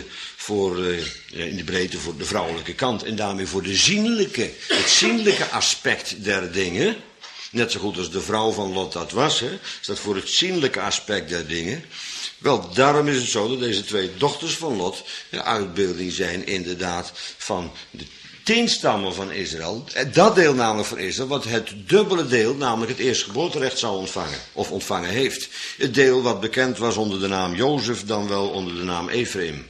in de breedte voor de vrouwelijke kant en daarmee voor het zienlijke aspect der dingen, net zo goed als de vrouw van Lot dat was, hè, staat voor het zienlijke aspect der dingen. Wel, daarom is het zo dat deze 2 dochters van Lot een uitbeelding zijn inderdaad van de 10 stammen van Israël. Dat deel namelijk van Israël, wat het dubbele deel, namelijk het eerstgeboorterecht zou ontvangen, of ontvangen heeft. Het deel wat bekend was onder de naam Jozef, dan wel onder de naam Ephraim.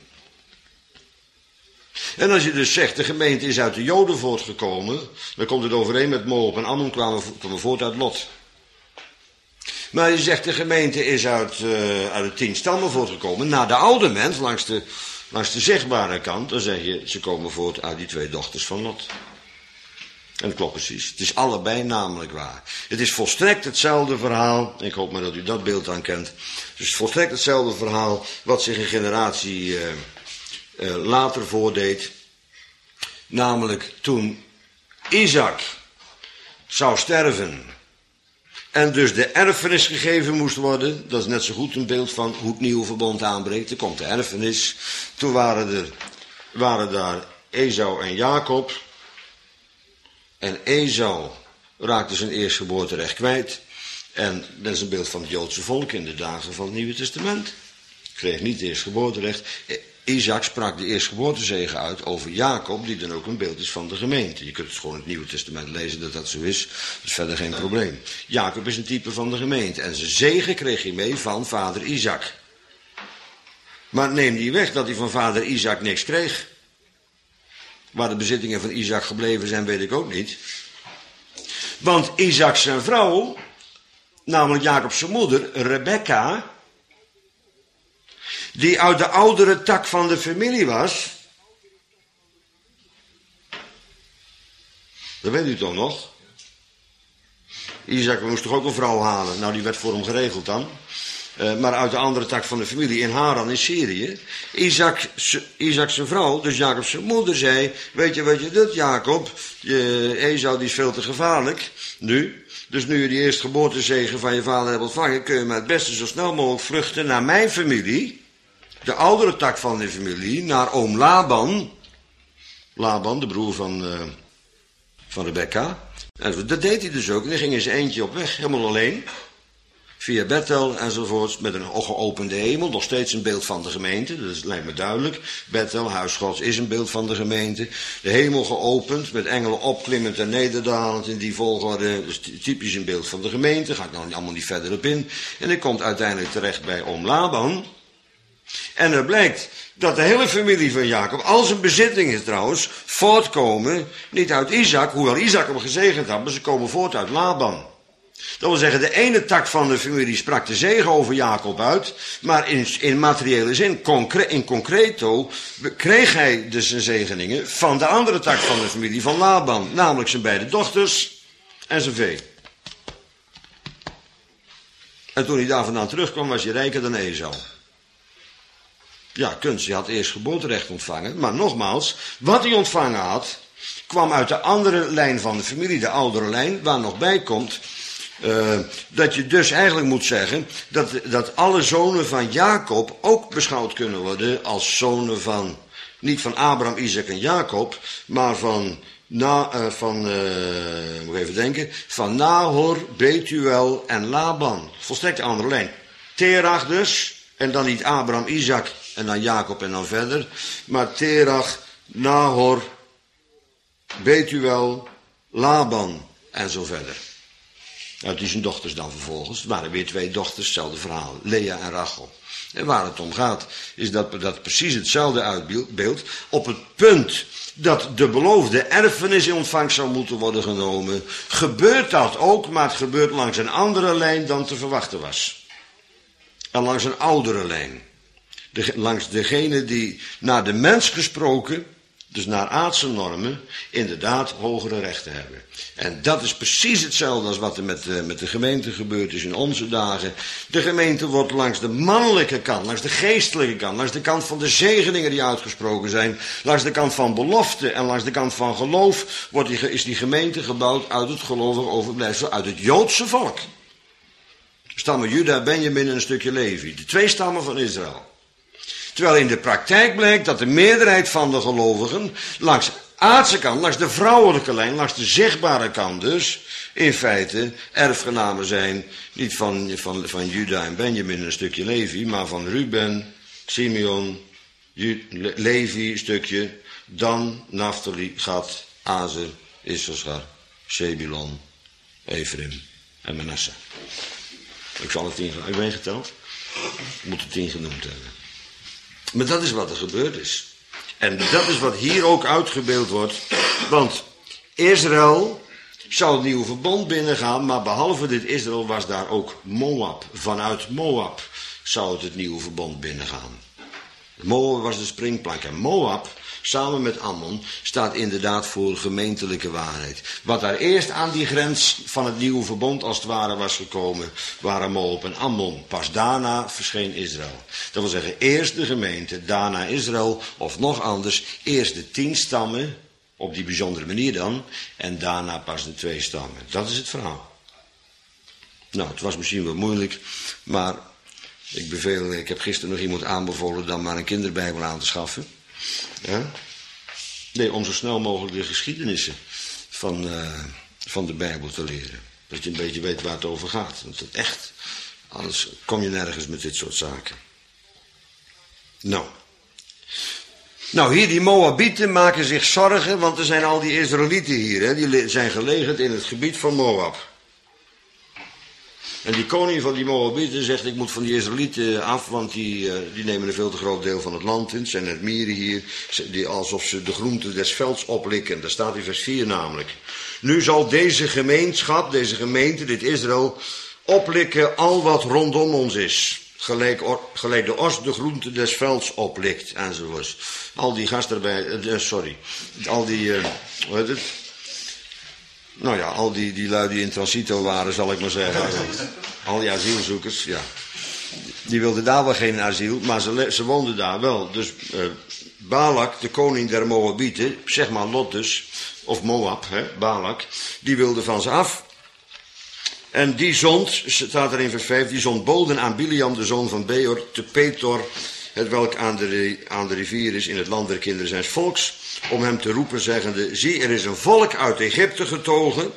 En als je dus zegt, de gemeente is uit de Joden voortgekomen, dan komt het overeen met Moab en Ammon kwamen voort uit Lot. Maar je zegt, de gemeente is uit de 10 stammen voortgekomen, naar de oude mens, langs de zichtbare kant, dan zeg je, ze komen voort uit die 2 dochters van Lot. En dat klopt precies. Het is allebei namelijk waar. Het is volstrekt hetzelfde verhaal, ik hoop maar dat u dat beeld aan kent. Het is volstrekt hetzelfde verhaal wat zich een generatie later voordeed. Namelijk toen Isaac zou sterven en dus de erfenis gegeven moest worden. Dat is net zo goed een beeld van hoe het nieuwe verbond aanbreekt. Er komt de erfenis. Toen waren daar Esau en Jacob. En Esau raakte zijn eerstgeboorterecht kwijt. En dat is een beeld van het Joodse volk in de dagen van het Nieuwe Testament. Kreeg niet het eerstgeboorterecht. Isaac sprak de eerstgeboortezegen uit over Jacob, die dan ook een beeld is van de gemeente. Je kunt het gewoon in het Nieuwe Testament lezen dat dat zo is. Dat is verder geen probleem. Jacob is een type van de gemeente. En zijn zegen kreeg hij mee van vader Isaac. Maar neem die weg dat hij van vader Isaac niks kreeg. Waar de bezittingen van Isaac gebleven zijn, weet ik ook niet. Want Isaac zijn vrouw, namelijk Jacob's moeder, Rebekka, die uit de oudere tak van de familie was. Dat weet u toch nog? Isaac moest toch ook een vrouw halen? Nou, die werd voor hem geregeld dan. Maar uit de andere tak van de familie, in Haran in Syrië. Isaac zijn vrouw, dus Jacob's moeder, zei, weet je wat je doet, Jacob? Esau die is veel te gevaarlijk, nu. Dus nu je die eerstgeboortezegen van je vader hebt ontvangen, kun je maar het beste zo snel mogelijk vluchten naar mijn familie. De oudere tak van de familie, naar oom Laban. Laban, de broer van Rebekka. En dat deed hij dus ook. En dan ging in zijn eentje op weg, helemaal alleen. Via Bethel enzovoorts, met een geopende hemel. Nog steeds een beeld van de gemeente, dat lijkt me duidelijk. Bethel, huis Gods, is een beeld van de gemeente. De hemel geopend, met engelen opklimmend en nederdalend in die volgorde. Dus typisch een beeld van de gemeente, ga ik nou allemaal niet verder op in. En hij komt uiteindelijk terecht bij oom Laban. En er blijkt dat de hele familie van Jacob, al zijn bezittingen trouwens, voortkomen, niet uit Isaac, hoewel Isaac hem gezegend had, maar ze komen voort uit Laban. Dat wil zeggen, de ene tak van de familie sprak de zegen over Jacob uit, maar in materiële zin, in concreto, kreeg hij dus zijn zegeningen van de andere tak van de familie van Laban, namelijk zijn beide dochters en zijn vee. En toen hij daar vandaan terugkwam, was hij rijker dan Esau. Ja, kunst, hij had eerst geboorterecht ontvangen, maar nogmaals, wat hij ontvangen had, kwam uit de andere lijn van de familie, de oudere lijn, waar nog bij komt, dat je dus eigenlijk moet zeggen dat alle zonen van Jacob ook beschouwd kunnen worden als zonen van, niet van Abraham, Isaac en Jacob, maar van Nahor, Betuel en Laban. Volstrekt andere lijn. Terach dus, en dan niet Abraham, Isaac en dan Jacob en dan verder, maar Terach, Nahor, Betuel, Laban en zo verder. Uit die zijn dochters dan vervolgens. Het waren weer twee dochters, hetzelfde verhaal. Lea en Rachel. En waar het om gaat, is dat precies hetzelfde uitbeeld. Op het punt dat de beloofde erfenis in ontvangst zou moeten worden genomen, gebeurt dat ook, maar het gebeurt langs een andere lijn dan te verwachten was. En langs een oudere lijn. Langs degene die naar de mens gesproken, dus naar aardse normen, inderdaad hogere rechten hebben. En dat is precies hetzelfde als wat er met de gemeente gebeurd is in onze dagen. De gemeente wordt langs de mannelijke kant, langs de geestelijke kant, langs de kant van de zegeningen die uitgesproken zijn, langs de kant van belofte en langs de kant van geloof is die gemeente gebouwd uit het gelovige overblijfsel, uit het Joodse volk. Stammen Juda, Benjamin en een stukje Levi. De twee stammen van Israël. Terwijl in de praktijk blijkt dat de meerderheid van de gelovigen langs aardse kant, langs de vrouwelijke lijn, langs de zichtbare kant dus, in feite erfgenamen zijn, niet van Juda en Benjamin een stukje Levi, maar van Ruben, Simeon, Levi een stukje, Dan, Naphtali, Gad, Azer, Issachar, Zebulon, Ephraim en Manasse. Ik zal het 10 geteld. Ik moet het 10 genoemd hebben. Maar dat is wat er gebeurd is. En dat is wat hier ook uitgebeeld wordt. Want Israël zou het nieuwe verbond binnengaan, maar behalve dit Israël was daar ook Moab. Vanuit Moab zou het nieuwe verbond binnengaan. Moab was de springplank en Moab, samen met Ammon, staat inderdaad voor gemeentelijke waarheid. Wat daar eerst aan die grens van het nieuwe verbond als het ware was gekomen, waren Moab en Ammon. Pas daarna verscheen Israël. Dat wil zeggen, eerst de gemeente, daarna Israël, of nog anders, eerst de 10 stammen, op die bijzondere manier dan, en daarna pas de 2 stammen. Dat is het verhaal. Nou, het was misschien wel moeilijk, maar ik heb gisteren nog iemand aanbevolen dan maar een kinderbijbel aan te schaffen. Ja? Nee, om zo snel mogelijk de geschiedenissen van de Bijbel te leren. Dat je een beetje weet waar het over gaat. Want het echt, anders kom je nergens met dit soort zaken. Nou, hier die Moabieten maken zich zorgen, want er zijn al die Israëlieten hier. Hè, die zijn gelegerd in het gebied van Moab. En die koning van die Moabieten zegt, ik moet van die Israëlieten af, want die nemen een veel te groot deel van het land in. Het zijn het mieren hier, alsof ze de groenten des velds oplikken. Daar staat in vers 4 namelijk. Nu zal deze gemeenschap, deze gemeente, dit Israël, oplikken al wat rondom ons is. Gelijk de os de groente des velds oplikt, enzovoorts. Al die al die lui die in transito waren, zal ik maar zeggen. Al die asielzoekers, ja. Die wilden daar wel geen asiel, maar ze woonden daar wel. Dus Balak, de koning der Moabieten, zeg maar Lot dus, of Moab, Balak, die wilde van ze af. En die zond, staat er in vers 5, die zond boden aan Biliam, de zoon van Beor, te Petor, hetwelk aan de rivier is in het land der kinderen zijns volks, om hem te roepen, zeggende, zie, er is een volk uit Egypte getogen.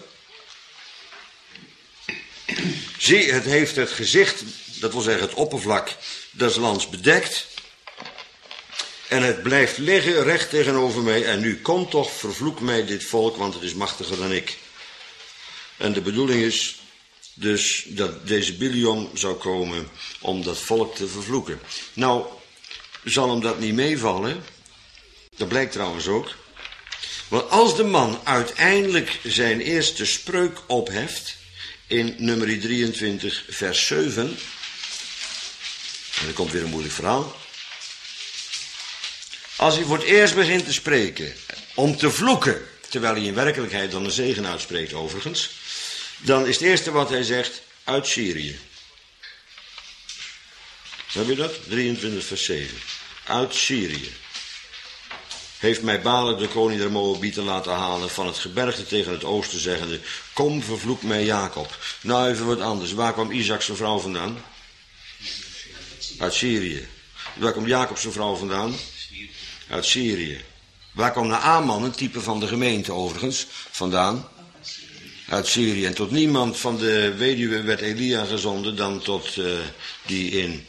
Zie, het heeft het gezicht, dat wil zeggen het oppervlak des lands bedekt. En het blijft liggen recht tegenover mij. En nu kom toch, vervloek mij dit volk, want het is machtiger dan ik. En de bedoeling is dus dat deze Biliam zou komen om dat volk te vervloeken. Nou, zal hem dat niet meevallen? Dat blijkt trouwens ook. Want als de man uiteindelijk zijn eerste spreuk opheft in nummer 23, vers 7. En er komt weer een moeilijk verhaal. Als hij voor het eerst begint te spreken om te vloeken, terwijl hij in werkelijkheid dan een zegen uitspreekt overigens, dan is het eerste wat hij zegt, uit Syrië. Heb je dat? 23 vers 7. Uit Syrië heeft mij Balak, de koning der Moabieten, laten halen van het gebergte tegen het oosten, zeggende, kom, vervloek mij Jacob. Nou, even wat anders. Waar kwam Isaac zijn vrouw vandaan? Uit Syrië. Waar kwam Jacob zijn vrouw vandaan? Uit Syrië. Waar kwam Naaman, een type van de gemeente overigens, vandaan? Uit Syrië. En tot niemand van de weduwe werd Elia gezonden dan tot die in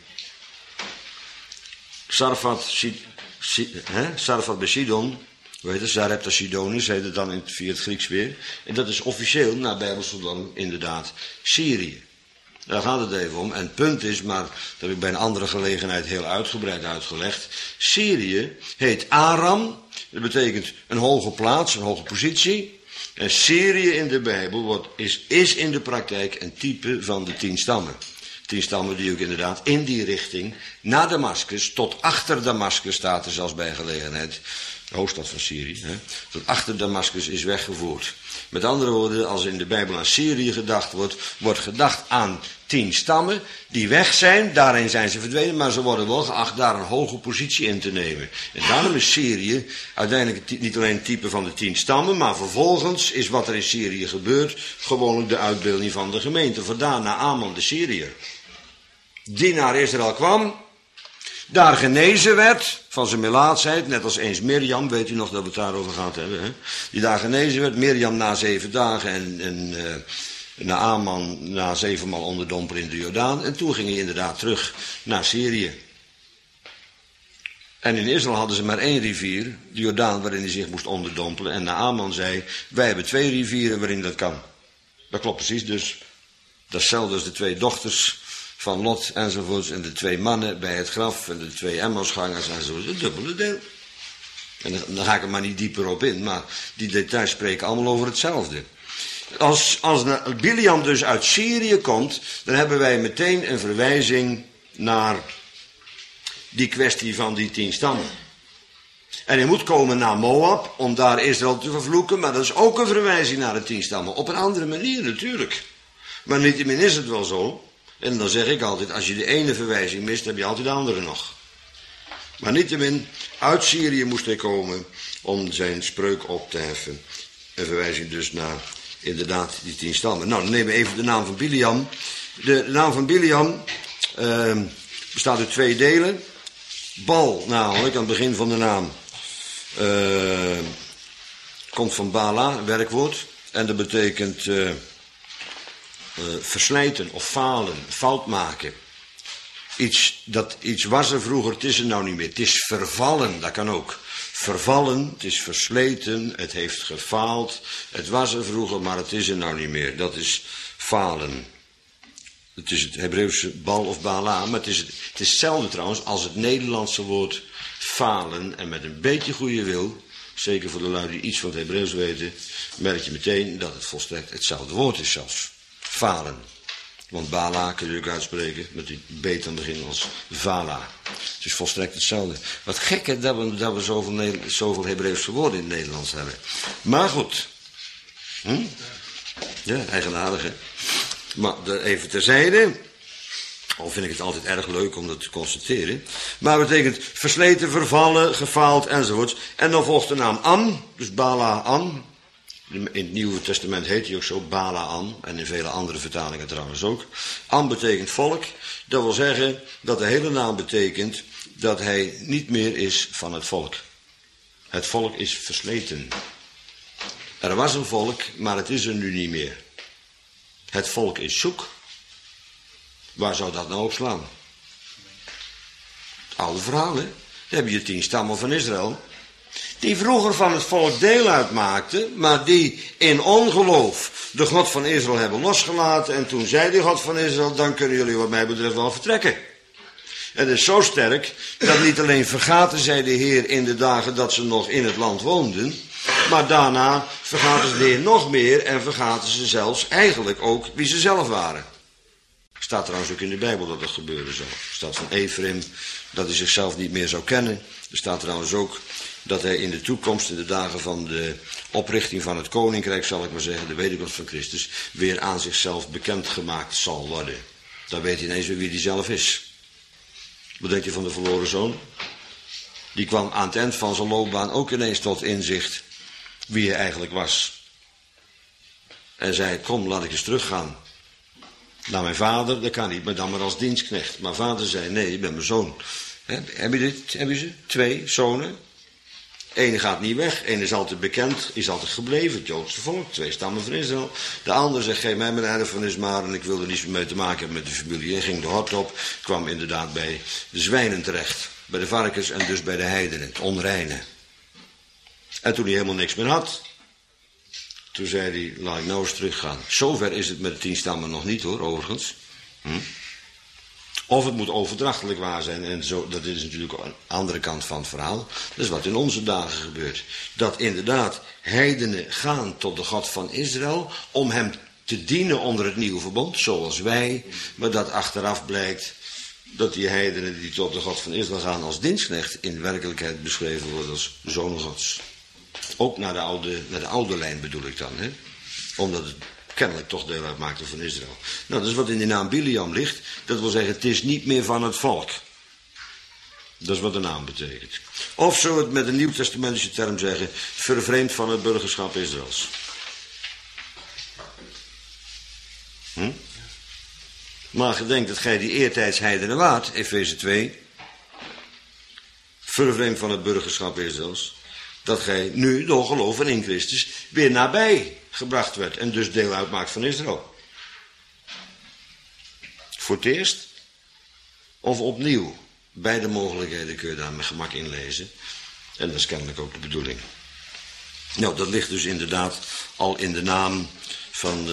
Sarfat bij Sidon, hoe heet het, Zarepta Sidonis, heet het dan via het Grieks weer. En dat is officieel, naar Bijbelse dan inderdaad, Syrië. Daar gaat het even om. En het punt is, maar dat heb ik bij een andere gelegenheid heel uitgebreid uitgelegd. Syrië heet Aram, dat betekent een hoge plaats, een hoge positie. En Syrië in de Bijbel is in de praktijk een type van de 10 stammen. 10 stammen die ook inderdaad in die richting naar Damascus, tot achter Damascus staat er zelfs bij gelegenheid, de hoofdstad van Syrië, tot achter Damascus is weggevoerd. Met andere woorden, als in de Bijbel aan Syrië gedacht wordt, wordt gedacht aan 10 stammen die weg zijn, daarin zijn ze verdwenen, maar ze worden wel geacht daar een hoge positie in te nemen. En daarom is Syrië uiteindelijk niet alleen een type van de 10 stammen, maar vervolgens is wat er in Syrië gebeurt gewoonlijk de uitbeelding van de gemeente. Vandaar Naaman de Syriër, die naar Israël kwam, daar genezen werd van zijn melaatsheid, net als eens Mirjam, weet u nog dat we het daarover gehad hebben, hè? Die daar genezen werd, Mirjam na 7 dagen en Naaman na 7 maal onderdompelen in de Jordaan. En toen ging hij inderdaad terug naar Syrië. En in Israël hadden ze maar 1 rivier, de Jordaan, waarin hij zich moest onderdompelen. En Naaman zei, wij hebben 2 rivieren waarin dat kan. Dat klopt precies, dus dat is hetzelfde als de 2 dochters van Lot enzovoorts, en de 2 mannen bij het graf, en de 2 Emmausgangers enzovoorts, het dubbele deel. En dan ga ik er maar niet dieper op in, maar die details spreken allemaal over hetzelfde. Als Biliam dus uit Syrië komt, dan hebben wij meteen een verwijzing naar die kwestie van die 10 stammen. En hij moet komen naar Moab, om daar Israël te vervloeken, maar dat is ook een verwijzing naar de 10 stammen. Op een andere manier natuurlijk. Maar niettemin is het wel zo. En dan zeg ik altijd, als je de ene verwijzing mist, heb je altijd de andere nog. Maar niettemin, uit Syrië moest hij komen om zijn spreuk op te heffen. Een verwijzing dus naar, inderdaad, die 10 stammen. Nou, dan nemen we even de naam van Biliam. De naam van Biliam bestaat uit 2 delen. Bal, namelijk, aan het begin van de naam, komt van Bala, een werkwoord. En dat betekent verslijten of falen, fout maken. Iets was er vroeger, het is er nou niet meer. Het is vervallen, dat kan ook. Vervallen, het is versleten, het heeft gefaald. Het was er vroeger, maar het is er nou niet meer. Dat is falen. Het is het Hebreeuwse bal of bala, maar het is hetzelfde trouwens als het Nederlandse woord falen. En met een beetje goede wil, zeker voor de lui die iets van het Hebreeuws weten, merk je meteen dat het volstrekt hetzelfde woord is zelfs. Falen. Want bala kun je ook uitspreken met die beet aan het begin als vala. Het is volstrekt hetzelfde. Wat gek hè, dat we zoveel Hebreeuwse woorden in het Nederlands hebben. Maar goed. Ja, eigenaardig hè. Maar even terzijde. Al vind ik het altijd erg leuk om dat te constateren. Maar het betekent versleten, vervallen, gefaald enzovoort. En dan volgt de naam An, dus Bala-an. In het Nieuwe Testament heet hij ook zo, Bala-an. En in vele andere vertalingen trouwens ook. An betekent volk. Dat wil zeggen dat de hele naam betekent dat hij niet meer is van het volk. Het volk is versleten. Er was een volk, maar het is er nu niet meer. Het volk is zoek. Waar zou dat nou op slaan? Het oude verhaal, hè? Dan heb je 10 stammen van Israël. Die vroeger van het volk deel uitmaakten, maar die in ongeloof de God van Israël hebben losgelaten. En toen zei de God van Israël, dan kunnen jullie wat mij betreft wel vertrekken. Het is zo sterk, dat niet alleen vergaten zij de Heer in de dagen dat ze nog in het land woonden, Maar daarna vergaten ze de Heer nog meer en vergaten ze zelfs eigenlijk ook wie ze zelf waren. Staat trouwens ook in de Bijbel dat dat gebeuren zou. Er staat van Efraim dat hij zichzelf niet meer zou kennen. Er staat trouwens ook dat hij in de toekomst, in de dagen van de oprichting van het koninkrijk, zal ik maar zeggen, de wederkomst van Christus, weer aan zichzelf bekendgemaakt zal worden. Dan weet hij ineens weer wie hij zelf is. Wat denk je van de verloren zoon? Die kwam aan het eind van zijn loopbaan ook ineens tot inzicht wie hij eigenlijk was. En zei, kom, laat ik eens teruggaan naar mijn vader. Dat kan niet, maar dan maar als dienstknecht. Maar vader zei, nee, je bent mijn zoon. Heb je dit? Heb je ze? 2 zonen. Eén gaat niet weg, één is altijd bekend, is altijd gebleven, het Joodse volk, 2 stammen van Israël. De ander zegt, geef mij mijn erfenis maar en ik wil er niets mee te maken hebben met de familie. En ging de hort op, kwam inderdaad bij de zwijnen terecht, bij de varkens en dus bij de heidenen, het onreine. En toen hij helemaal niks meer had, toen zei hij, laat ik nou eens teruggaan. Zover is het met de 10 stammen nog niet hoor, overigens. Of het moet overdrachtelijk waar zijn. En zo, dat is natuurlijk een andere kant van het verhaal. Dat is wat in onze dagen gebeurt. Dat inderdaad heidenen gaan tot de God van Israël om hem te dienen onder het nieuwe verbond, zoals wij. Maar dat achteraf blijkt dat die heidenen die tot de God van Israël gaan als dienstknecht in werkelijkheid beschreven worden als zonen Gods. Ook naar de oude lijn bedoel ik dan. Hè? Omdat het kennelijk toch deel uitmaakte van Israël. Nou, dat is wat in de naam Biliam ligt. Dat wil zeggen, het is niet meer van het volk. Dat is wat de naam betekent. Of zullen we het met een nieuwtestamentische term zeggen, vervreemd van het burgerschap Israëls. Maar gedenk dat gij die eertijds heidenen waart, Efeze 2, vervreemd van het burgerschap Israëls, dat gij nu door geloven in Christus weer nabij gebracht werd en dus deel uitmaakt van Israël. Voor het eerst of opnieuw. Beide mogelijkheden kun je daar met gemak inlezen. En dat is kennelijk ook de bedoeling. Nou, dat ligt dus inderdaad al in de naam van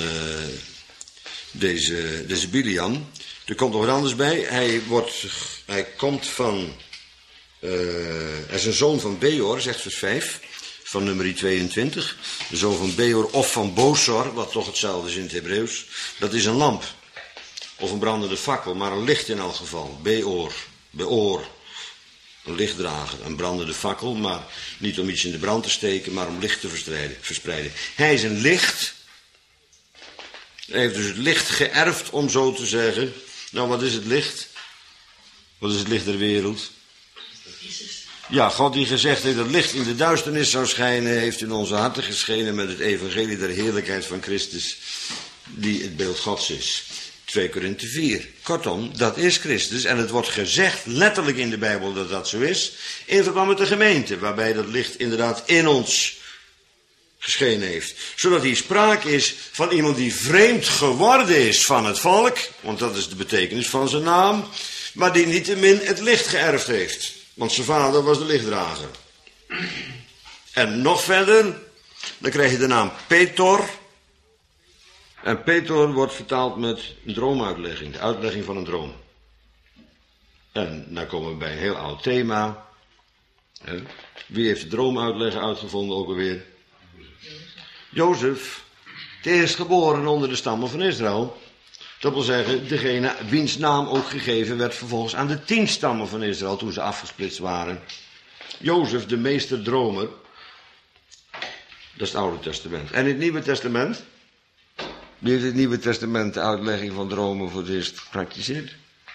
deze Biliam. Er komt nog wat anders bij. Hij komt van... hij is een zoon van Beor, zegt vers 5, van nummer 22. De zoon van Beor of van Bosor, wat toch hetzelfde is in het Hebreeuws. Dat is een lamp. Of een brandende fakkel, maar een licht in elk geval. Beor. Een lichtdrager, een brandende fakkel, maar niet om iets in de brand te steken, maar om licht te verspreiden. Hij is een licht. Hij heeft dus het licht geërfd, om zo te zeggen. Nou, wat is het licht? Wat is het licht der wereld? Ja, God die gezegd heeft dat licht in de duisternis zou schijnen, heeft in onze harten geschenen met het evangelie der heerlijkheid van Christus, die het beeld Gods is. 2 Korinthe 4. Kortom, dat is Christus en het wordt gezegd letterlijk in de Bijbel dat dat zo is, in verband met de gemeente, waarbij dat licht inderdaad in ons geschenen heeft. Zodat hier sprake is van iemand die vreemd geworden is van het volk, want dat is de betekenis van zijn naam, maar die niettemin het licht geërfd heeft. Want zijn vader was de lichtdrager. En nog verder, dan krijg je de naam Petor. En Petor wordt vertaald met een droomuitlegging, de uitlegging van een droom. En dan komen we bij een heel oud thema. Wie heeft de droomuitleggen uitgevonden ook alweer? Jozef, de eerstgeboren onder de stammen van Israël. Dat wil zeggen, degene wiens naam ook gegeven werd vervolgens aan de 10 stammen van Israël toen ze afgesplitst waren. Jozef, de meesterdromer. Dat is het Oude Testament. En het Nieuwe Testament? Wie heeft het Nieuwe Testament de uitlegging van dromen voor het eerst gepraktiseerd?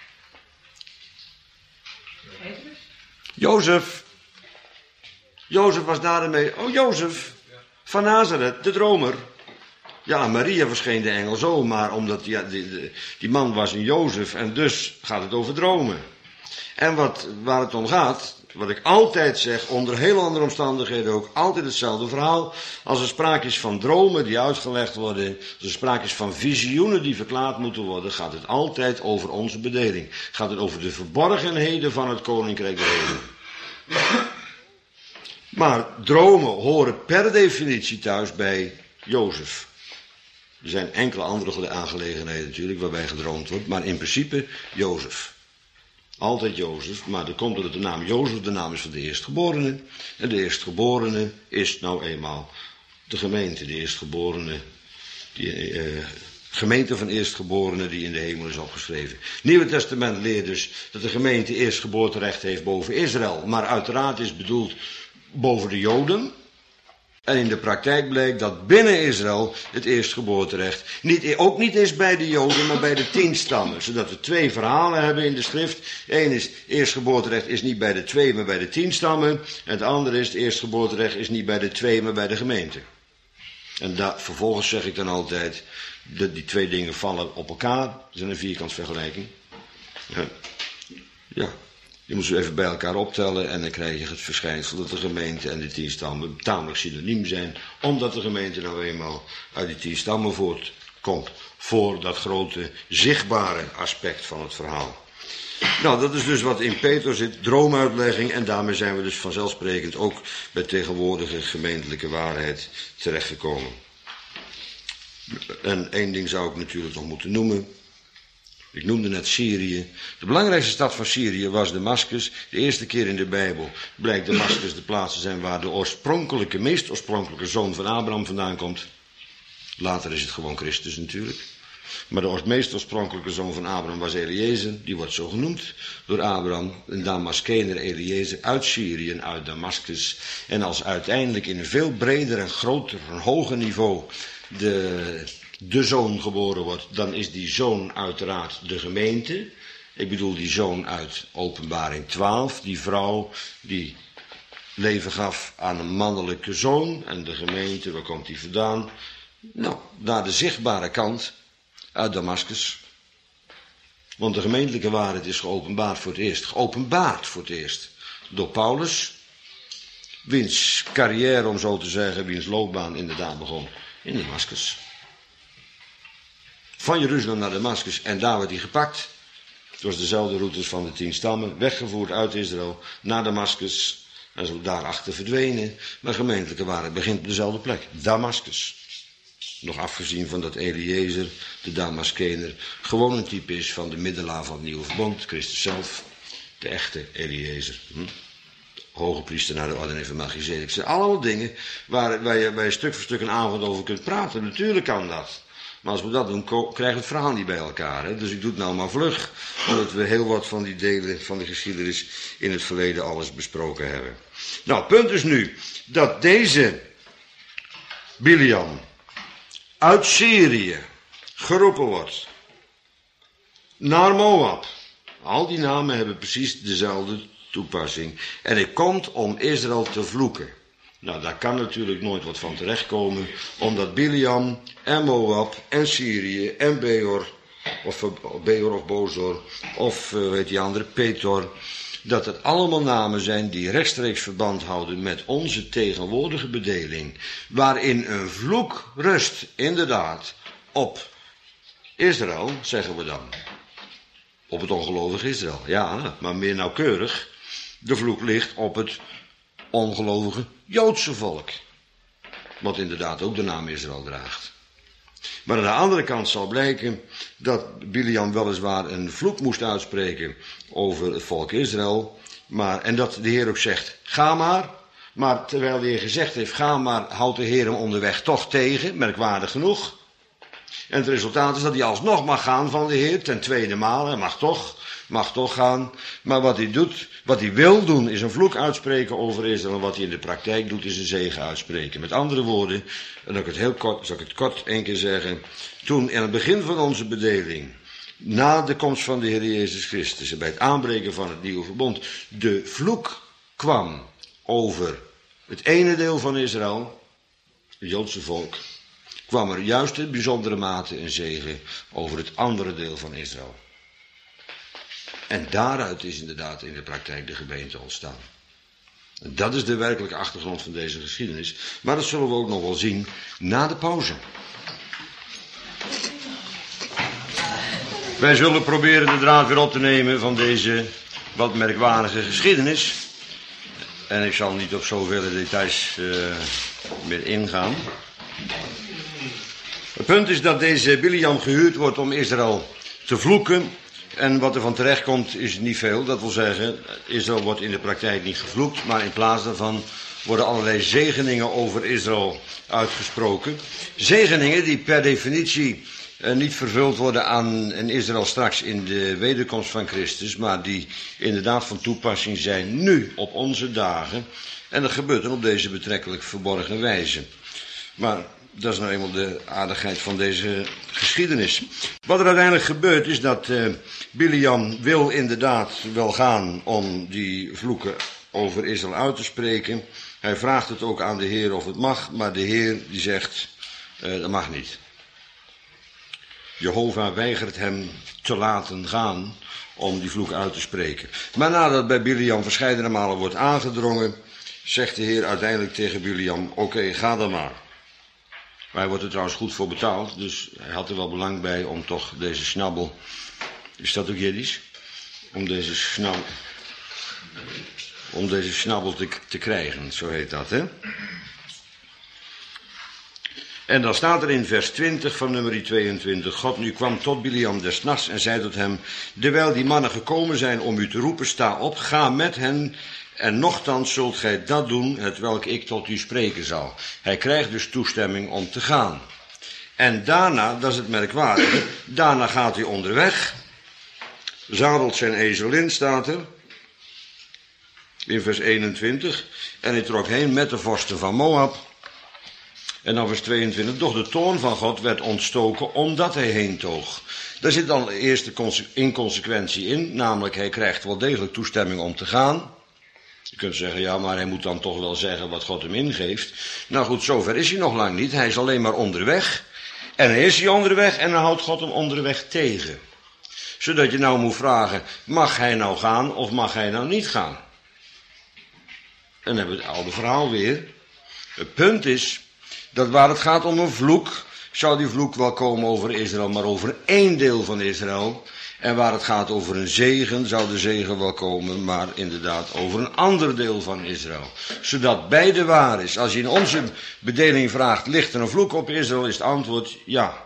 Jozef. Jozef was daarmee. Oh, Jozef. Van Nazareth, de dromer. Ja, Maria verscheen de engel zo, maar omdat die man was een Jozef en dus gaat het over dromen. En waar het om gaat, wat ik altijd zeg, onder heel andere omstandigheden ook, altijd hetzelfde verhaal. Als er sprake is van dromen die uitgelegd worden, als er sprake is van visioenen die verklaard moeten worden, gaat het altijd over onze bedeling. Gaat het over de verborgenheden van het koninkrijk der hemelen. Maar dromen horen per definitie thuis bij Jozef. Er zijn enkele andere aangelegenheden natuurlijk waarbij gedroomd wordt, maar in principe Jozef. Altijd Jozef, maar dat komt omdat de naam Jozef de naam is van de eerstgeborene. En de eerstgeborene is nou eenmaal de gemeente, de eerstgeborene, gemeente van eerstgeborenen die in de hemel is opgeschreven. Nieuwe Testament leert dus dat de gemeente eerstgeboorterecht heeft boven Israël, maar uiteraard is bedoeld boven de Joden. En in de praktijk blijkt dat binnen Israël het eerstgeboorterecht ook niet is bij de Joden, maar bij de 10 stammen. Zodat we 2 verhalen hebben in de schrift. Eén is, eerstgeboorterecht is niet bij de 2, maar bij de 10 stammen. En het andere is, het eerstgeboorterecht is niet bij de 2, maar bij de gemeente. En vervolgens zeg ik dan altijd, dat die 2 dingen vallen op elkaar. Dat is een vierkantsvergelijking. Ja. Je moet ze even bij elkaar optellen en dan krijg je het verschijnsel dat de gemeente en de 10 stammen tamelijk synoniem zijn, omdat de gemeente nou eenmaal uit die 10 stammen voortkomt, voor dat grote zichtbare aspect van het verhaal. Nou, dat is dus wat in Petrus zit, droomuitlegging, en daarmee zijn we dus vanzelfsprekend ook bij tegenwoordige gemeentelijke waarheid terechtgekomen. En 1 ding zou ik natuurlijk nog moeten noemen. Ik noemde net Syrië. De belangrijkste stad van Syrië was Damascus. De eerste keer in de Bijbel blijkt Damascus de plaats te zijn waar de meest oorspronkelijke zoon van Abraham vandaan komt. Later is het gewoon Christus natuurlijk. Maar de meest oorspronkelijke zoon van Abraham was Eliezer. Die wordt zo genoemd door Abraham. Een Damaskener Eliezer uit Syrië en uit Damascus. En als uiteindelijk in een veel breder en groter en hoger niveau de zoon geboren wordt, dan is die zoon uiteraard de gemeente. Ik bedoel die zoon uit Openbaring 12, die vrouw die leven gaf aan een mannelijke zoon. En de gemeente, waar komt die vandaan? Nou, naar de zichtbare kant uit Damascus. Want de gemeentelijke waarheid is geopenbaard voor het eerst. Geopenbaard voor het eerst door Paulus, wiens carrière, om zo te zeggen, wiens loopbaan inderdaad begon in Damascus. Van Jeruzalem naar Damascus en daar werd hij gepakt. Het was dezelfde routes van de 10 stammen, weggevoerd uit Israël naar Damascus en zo daarachter verdwenen. Maar gemeentelijke waarheid begint op dezelfde plek, Damascus. Nog afgezien van dat Eliezer, de Damaskener, gewoon een type is van de middelaar van het Nieuwe Verbond, Christus zelf, de echte Eliezer. Hoge priester naar de orde van Melchizedek. Het zijn allemaal dingen waar je stuk voor stuk een avond over kunt praten. Natuurlijk kan dat. Maar als we dat doen, krijgen we het verhaal niet bij elkaar. Hè? Dus ik doe het nou maar vlug, omdat we heel wat van die delen van de geschiedenis in het verleden alles besproken hebben. Nou, het punt is nu dat deze Bileam uit Syrië geroepen wordt naar Moab. Al die namen hebben precies dezelfde toepassing. En hij komt om Israël te vloeken. Nou, daar kan natuurlijk nooit wat van terechtkomen, omdat Bileam en Moab en Syrië en Beor of Bozor of weet die andere, Petor, dat het allemaal namen zijn die rechtstreeks verband houden met onze tegenwoordige bedeling, waarin een vloek rust, inderdaad, op Israël, zeggen we dan. Op het ongelovige Israël, ja, maar meer nauwkeurig, de vloek ligt op het ongelovige Joodse volk, wat inderdaad ook de naam Israël draagt. Maar aan de andere kant zal blijken dat Bileam weliswaar een vloek moest uitspreken over het volk Israël, en dat de Heer ook zegt, ga maar terwijl de Heer gezegd heeft, ga maar, houdt de Heer hem onderweg toch tegen, merkwaardig genoeg. En het resultaat is dat hij alsnog mag gaan van de Heer, ten tweede maal, hij mag toch gaan. Maar wat hij wil doen, is een vloek uitspreken over Israël. En wat hij in de praktijk doet, is een zegen uitspreken. Met andere woorden, en zal ik het kort 1 keer zeggen. Toen in het begin van onze bedeling, na de komst van de Heer Jezus Christus en bij het aanbreken van het nieuwe verbond, de vloek kwam over het ene deel van Israël, het Joodse volk, kwam er juist in bijzondere mate een zegen over het andere deel van Israël. En daaruit is inderdaad in de praktijk de gemeente ontstaan. En dat is de werkelijke achtergrond van deze geschiedenis. Maar dat zullen we ook nog wel zien na de pauze. Wij zullen proberen de draad weer op te nemen van deze wat merkwaardige geschiedenis. En ik zal niet op zoveel details meer ingaan. Het punt is dat deze Bileam gehuurd wordt om Israël te vloeken. En wat er van terecht komt is niet veel. Dat wil zeggen, Israël wordt in de praktijk niet gevloekt, maar in plaats daarvan worden allerlei zegeningen over Israël uitgesproken. Zegeningen die per definitie niet vervuld worden in Israël straks in de wederkomst van Christus, maar die inderdaad van toepassing zijn nu op onze dagen. En dat gebeurt dan op deze betrekkelijk verborgen wijze. Maar dat is nou eenmaal de aardigheid van deze geschiedenis. Wat er uiteindelijk gebeurt is dat Bileam wil inderdaad wel gaan om die vloeken over Israël uit te spreken. Hij vraagt het ook aan de Heer of het mag, maar de Heer die zegt, dat mag niet. Jehovah weigert hem te laten gaan om die vloek uit te spreken. Maar nadat bij Bileam verscheidene malen wordt aangedrongen, zegt de Heer uiteindelijk tegen Bileam, oké, ga dan maar. Maar hij wordt er trouwens goed voor betaald, dus hij had er wel belang bij om toch deze snabbel, is dat ook Jiddisch? Om deze snabbel te krijgen, zo heet dat, hè? En dan staat er in vers 20 van nummer 22, God nu kwam tot Bileam des nachts en zei tot hem, dewijl die mannen gekomen zijn om u te roepen, sta op, ga met hen, en nochtans zult gij dat doen, hetwelk ik tot u spreken zal. Hij krijgt dus toestemming om te gaan. En daarna, dat is het merkwaardige, daarna gaat hij onderweg, zadelt zijn ezelin, staat er, in vers 21, en hij trok heen met de vorsten van Moab. En dan vers 22, doch de toorn van God werd ontstoken omdat hij heen toog. Daar zit dan de eerste inconsequentie in, namelijk hij krijgt wel degelijk toestemming om te gaan. Je kunt zeggen, ja, maar hij moet dan toch wel zeggen wat God hem ingeeft. Nou goed, zover is hij nog lang niet. Hij is alleen maar onderweg. En dan is hij onderweg en dan houdt God hem onderweg tegen. Zodat je nou moet vragen, mag hij nou gaan of mag hij nou niet gaan? Dan hebben we het oude verhaal weer. Het punt is dat waar het gaat om een vloek, zou die vloek wel komen over Israël, maar over één deel van Israël. En waar het gaat over een zegen, zou de zegen wel komen, maar inderdaad over een ander deel van Israël. Zodat beide waar is. Als je in onze bedeling vraagt, ligt er een vloek op Israël, is het antwoord ja.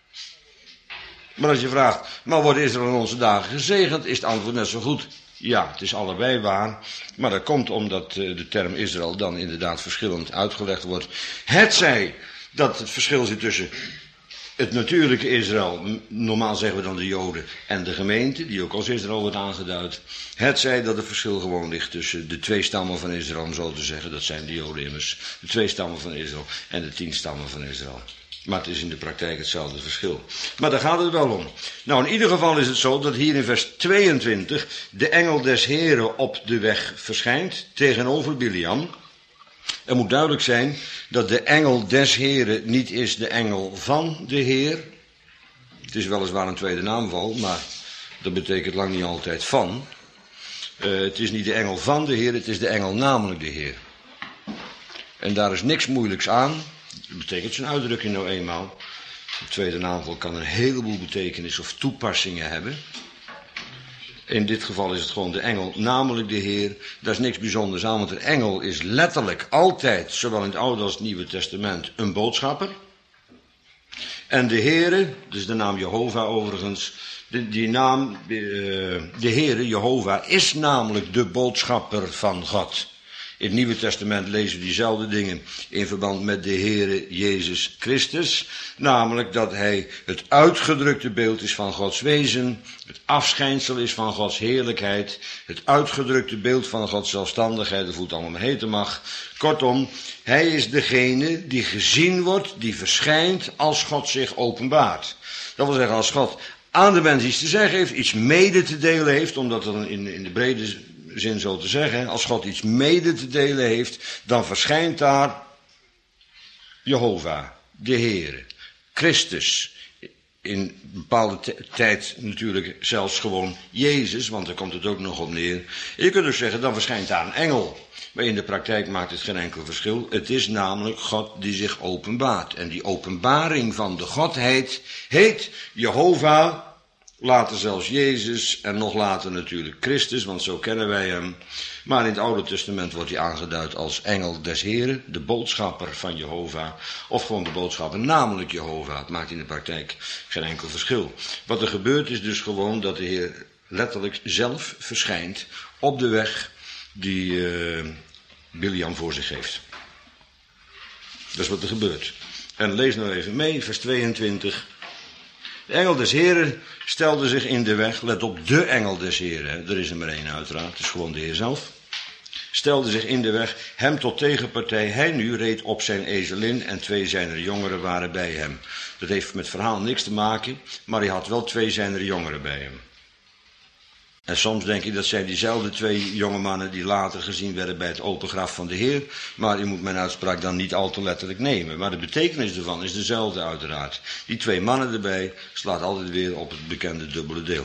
Maar als je vraagt, maar wordt Israël in onze dagen gezegend, is het antwoord net zo goed. Ja, het is allebei waar, maar dat komt omdat de term Israël dan inderdaad verschillend uitgelegd wordt. Hetzij dat het verschil zit tussen het natuurlijke Israël, normaal zeggen we dan de Joden, en de gemeente, die ook als Israël wordt aangeduid. Hetzij dat het verschil gewoon ligt tussen de 2 stammen van Israël, om zo te zeggen, dat zijn de Joden immers, de 2 stammen van Israël en de 10 stammen van Israël. Maar het is in de praktijk hetzelfde verschil. Maar daar gaat het wel om. Nou, in ieder geval is het zo dat hier in vers 22 de engel des Heren op de weg verschijnt tegenover Bileam. Er moet duidelijk zijn dat de engel des Heren niet is de engel van de Heer. Het is weliswaar een tweede naamval, maar dat betekent lang niet altijd van. Het is niet de engel van de Heer, het is de engel namelijk de Heer. En daar is niks moeilijks aan. Dat betekent zijn uitdrukking nou eenmaal. De tweede naamval kan een heleboel betekenis of toepassingen hebben. In dit geval is het gewoon de engel, namelijk de Heer. Daar is niks bijzonders aan, want een engel is letterlijk altijd, zowel in het Oude als het Nieuwe Testament, een boodschapper. En de Heere, dus de naam Jehovah overigens, die naam, de Heere, Jehovah, is namelijk de boodschapper van God. In het Nieuwe Testament lezen we diezelfde dingen in verband met de Heere Jezus Christus. Namelijk dat hij het uitgedrukte beeld is van Gods wezen. Het afschijnsel is van Gods heerlijkheid. Het uitgedrukte beeld van Gods zelfstandigheid, of hoe het allemaal maar heten mag. Kortom, hij is degene die gezien wordt, die verschijnt als God zich openbaart. Dat wil zeggen, als God aan de mens iets te zeggen heeft, iets mede te delen heeft, omdat er in de brede zin zo te zeggen, als God iets mede te delen heeft, dan verschijnt daar Jehovah, de Heere, Christus. In een bepaalde tijd natuurlijk zelfs gewoon Jezus, want daar komt het ook nog op neer. En je kunt dus zeggen, dan verschijnt daar een engel. Maar in de praktijk maakt het geen enkel verschil. Het is namelijk God die zich openbaart. En die openbaring van de Godheid heet Jehovah, Later zelfs Jezus en nog later natuurlijk Christus, want zo kennen wij hem. Maar in het Oude Testament wordt hij aangeduid als engel des Heren, de boodschapper van Jehovah, of gewoon de boodschapper, namelijk Jehovah. Het maakt in de praktijk geen enkel verschil. Wat er gebeurt is dus gewoon dat de Heer letterlijk zelf verschijnt op de weg die Biljam voor zich heeft. Dat is wat er gebeurt. En lees nou even mee, vers 22. De engel des Heren stelde zich in de weg. Let op, de engel des Heren. Er is er maar één uiteraard, het is gewoon de Heer zelf. Stelde zich in de weg, hem tot tegenpartij. Hij nu reed op zijn ezelin en 2 zijner jongeren waren bij hem. Dat heeft met het verhaal niks te maken, maar hij had wel 2 zijner jongeren bij hem. En soms denk je dat zijn diezelfde 2 jonge mannen die later gezien werden bij het open graf van de Heer. Maar je moet mijn uitspraak dan niet al te letterlijk nemen. Maar de betekenis ervan is dezelfde uiteraard. Die 2 mannen erbij slaat altijd weer op het bekende dubbele deel.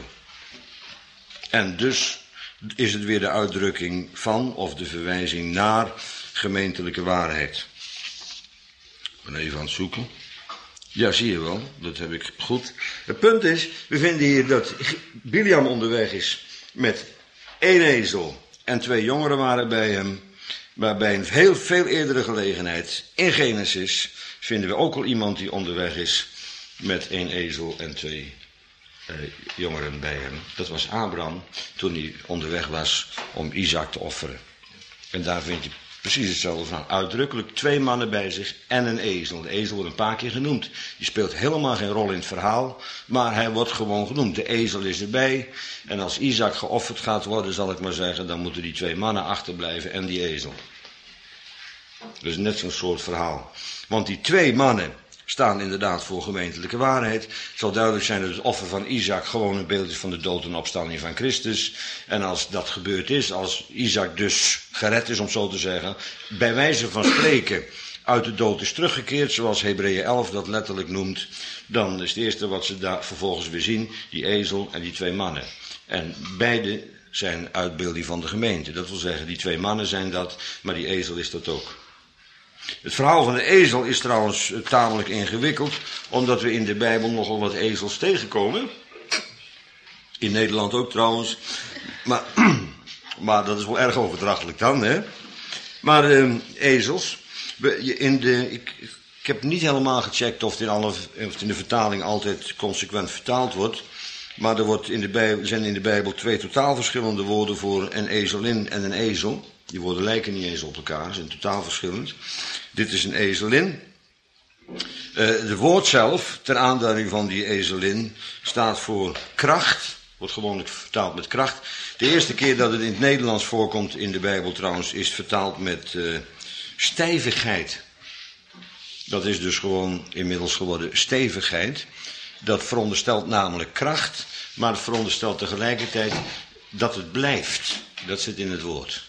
En dus is het weer de uitdrukking van of de verwijzing naar gemeentelijke waarheid. Ik ben even aan het zoeken. Ja, zie je wel, dat heb ik goed. Het punt is, we vinden hier dat Biljam onderweg is met 1 ezel en 2 jongeren waren bij hem. Maar bij een veel eerdere gelegenheid, in Genesis, vinden we ook al iemand die onderweg is met 1 ezel en 2 jongeren bij hem. Dat was Abraham, toen hij onderweg was om Isaac te offeren. En daar vind je precies hetzelfde van. Uitdrukkelijk 2 mannen bij zich en een ezel. De ezel wordt een paar keer genoemd. Die speelt helemaal geen rol in het verhaal, maar hij wordt gewoon genoemd. De ezel is erbij. En als Isaac geofferd gaat worden, zal ik maar zeggen, dan moeten die 2 mannen achterblijven en die ezel. Dus net zo'n soort verhaal. Want die 2 mannen staan inderdaad voor gemeentelijke waarheid. Het zal duidelijk zijn dat het offer van Isaac gewoon een beeld is van de dood en opstanding van Christus. En als dat gebeurd is, als Isaac dus gered is om zo te zeggen, bij wijze van spreken uit de dood is teruggekeerd, zoals Hebreeën 11 dat letterlijk noemt, dan is het eerste wat ze daar vervolgens weer zien, die ezel en die 2 mannen. En beide zijn uitbeelding van de gemeente. Dat wil zeggen, die 2 mannen zijn dat, maar die ezel is dat ook. Het verhaal van de ezel is trouwens tamelijk ingewikkeld, omdat we in de Bijbel nogal wat ezels tegenkomen. In Nederland ook trouwens. Maar dat is wel erg overdrachtelijk dan, hè. Maar ezels. Ik heb niet helemaal gecheckt of het in de vertaling altijd consequent vertaald wordt. Maar er zijn in de Bijbel 2 totaal verschillende woorden voor een ezelin en een ezel. Die woorden lijken niet eens op elkaar, ze zijn totaal verschillend. Dit is een ezelin. De woord zelf, ter aanduiding van die ezelin, staat voor kracht. Wordt gewoonlijk vertaald met kracht. De eerste keer dat het in het Nederlands voorkomt in de Bijbel trouwens, is vertaald met stijvigheid. Dat is dus gewoon inmiddels geworden stevigheid. Dat veronderstelt namelijk kracht, maar het veronderstelt tegelijkertijd dat het blijft. Dat zit in het woord.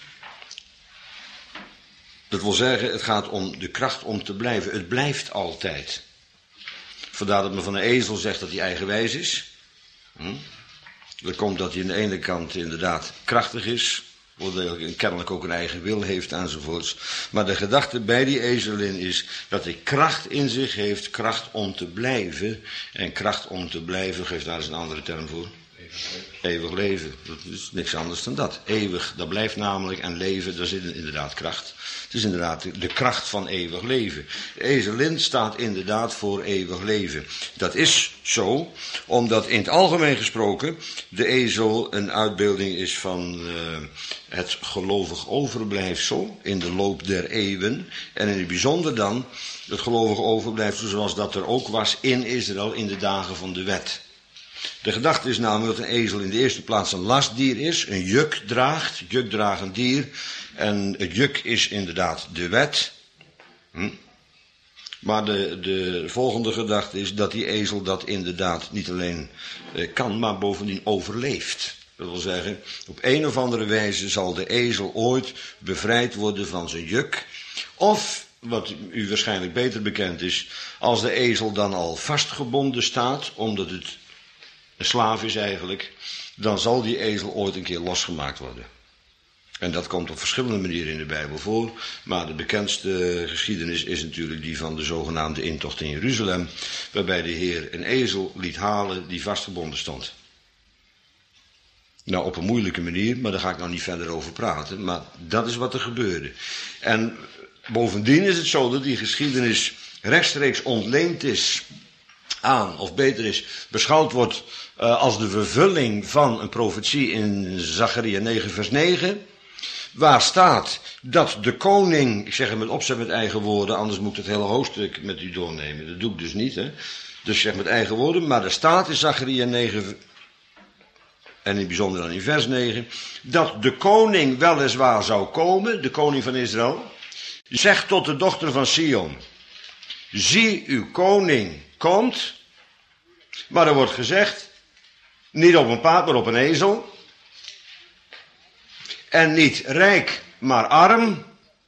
Dat wil zeggen, het gaat om de kracht om te blijven. Het blijft altijd. Vandaar dat men van een ezel zegt dat hij eigenwijs is. Dat komt dat hij aan de ene kant inderdaad krachtig is, kennelijk ook een eigen wil heeft enzovoorts. Maar de gedachte bij die ezelin is dat hij kracht in zich heeft, kracht om te blijven. En kracht om te blijven, geef daar eens een andere term voor. Eeuwig leven, dat is niks anders dan dat. Eeuwig, dat blijft namelijk, en leven, daar zit inderdaad kracht. Het is inderdaad de kracht van eeuwig leven. De ezelin staat inderdaad voor eeuwig leven. Dat is zo, omdat in het algemeen gesproken de ezel een uitbeelding is van het gelovig overblijfsel in de loop der eeuwen. En in het bijzonder dan het gelovig overblijfsel zoals dat er ook was in Israël in de dagen van de wet. De gedachte is namelijk dat een ezel in de eerste plaats een lastdier is, een juk draagt, jukdragend dier. En het juk is inderdaad de wet. Maar de volgende gedachte is dat die ezel dat inderdaad niet alleen kan, maar bovendien overleeft. Dat wil zeggen, op een of andere wijze zal de ezel ooit bevrijd worden van zijn juk. Of, wat u waarschijnlijk beter bekend is, als de ezel dan al vastgebonden staat, omdat het een slaaf is eigenlijk, dan zal die ezel ooit een keer losgemaakt worden. En dat komt op verschillende manieren in de Bijbel voor, maar de bekendste geschiedenis is natuurlijk die van de zogenaamde intocht in Jeruzalem, waarbij de Heer een ezel liet halen die vastgebonden stond. Nou, op een moeilijke manier, maar daar ga ik nou niet verder over praten. Maar dat is wat er gebeurde. En bovendien is het zo dat die geschiedenis rechtstreeks ontleend is aan, of beter is, beschouwd wordt als de vervulling van een profetie in Zacharia 9 vers 9. Waar staat dat de koning, ik zeg het met opzet met eigen woorden, anders moet ik het hele hoofdstuk met u doornemen. Dat doe ik dus niet, hè. Dus ik zeg met eigen woorden, maar er staat in Zacharia 9, en in het bijzonder dan in vers 9, dat de koning weliswaar zou komen, de koning van Israël, zegt tot de dochter van Sion, zie uw koning komt, maar er wordt gezegd, niet op een paard, maar op een ezel, en niet rijk, maar arm,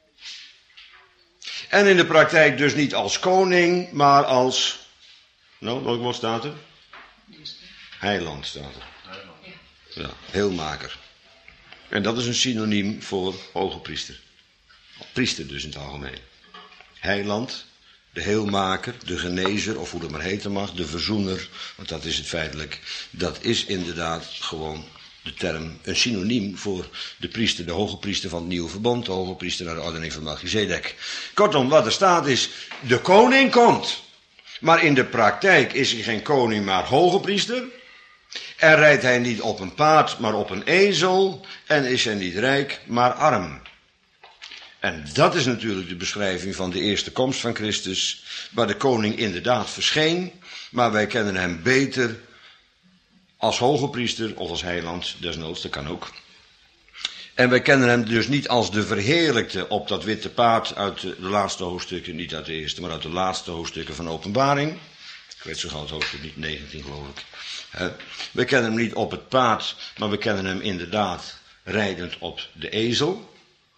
en in de praktijk dus niet als koning, maar als, nou, welk woord staat er? Heiland staat er. Ja, heelmaker. En dat is een synoniem voor hoge priester. Priester dus in het algemeen. Heiland, de heelmaker, de genezer, of hoe dat maar heten mag, de verzoener, want dat is het feitelijk. Dat is inderdaad gewoon de term, een synoniem voor de priester, de hoge priester van het nieuwe verbond, de hoge priester naar de ordening van Melchizedek. Kortom, wat er staat is, de koning komt. Maar in de praktijk is hij geen koning, maar hoge priester. En rijdt hij niet op een paard, maar op een ezel. En is hij niet rijk, maar arm. En dat is natuurlijk de beschrijving van de eerste komst van Christus, waar de koning inderdaad verscheen, maar wij kennen hem beter als hoge priester of als heiland, desnoods, dat kan ook. En wij kennen hem dus niet als de verheerlijkte op dat witte paard uit de laatste hoofdstukken, niet uit de eerste, maar uit de laatste hoofdstukken van Openbaring. Ik weet zo gauw het hoofdstuk niet, 19 geloof ik. We kennen hem niet op het paard, maar we kennen hem inderdaad rijdend op de ezel.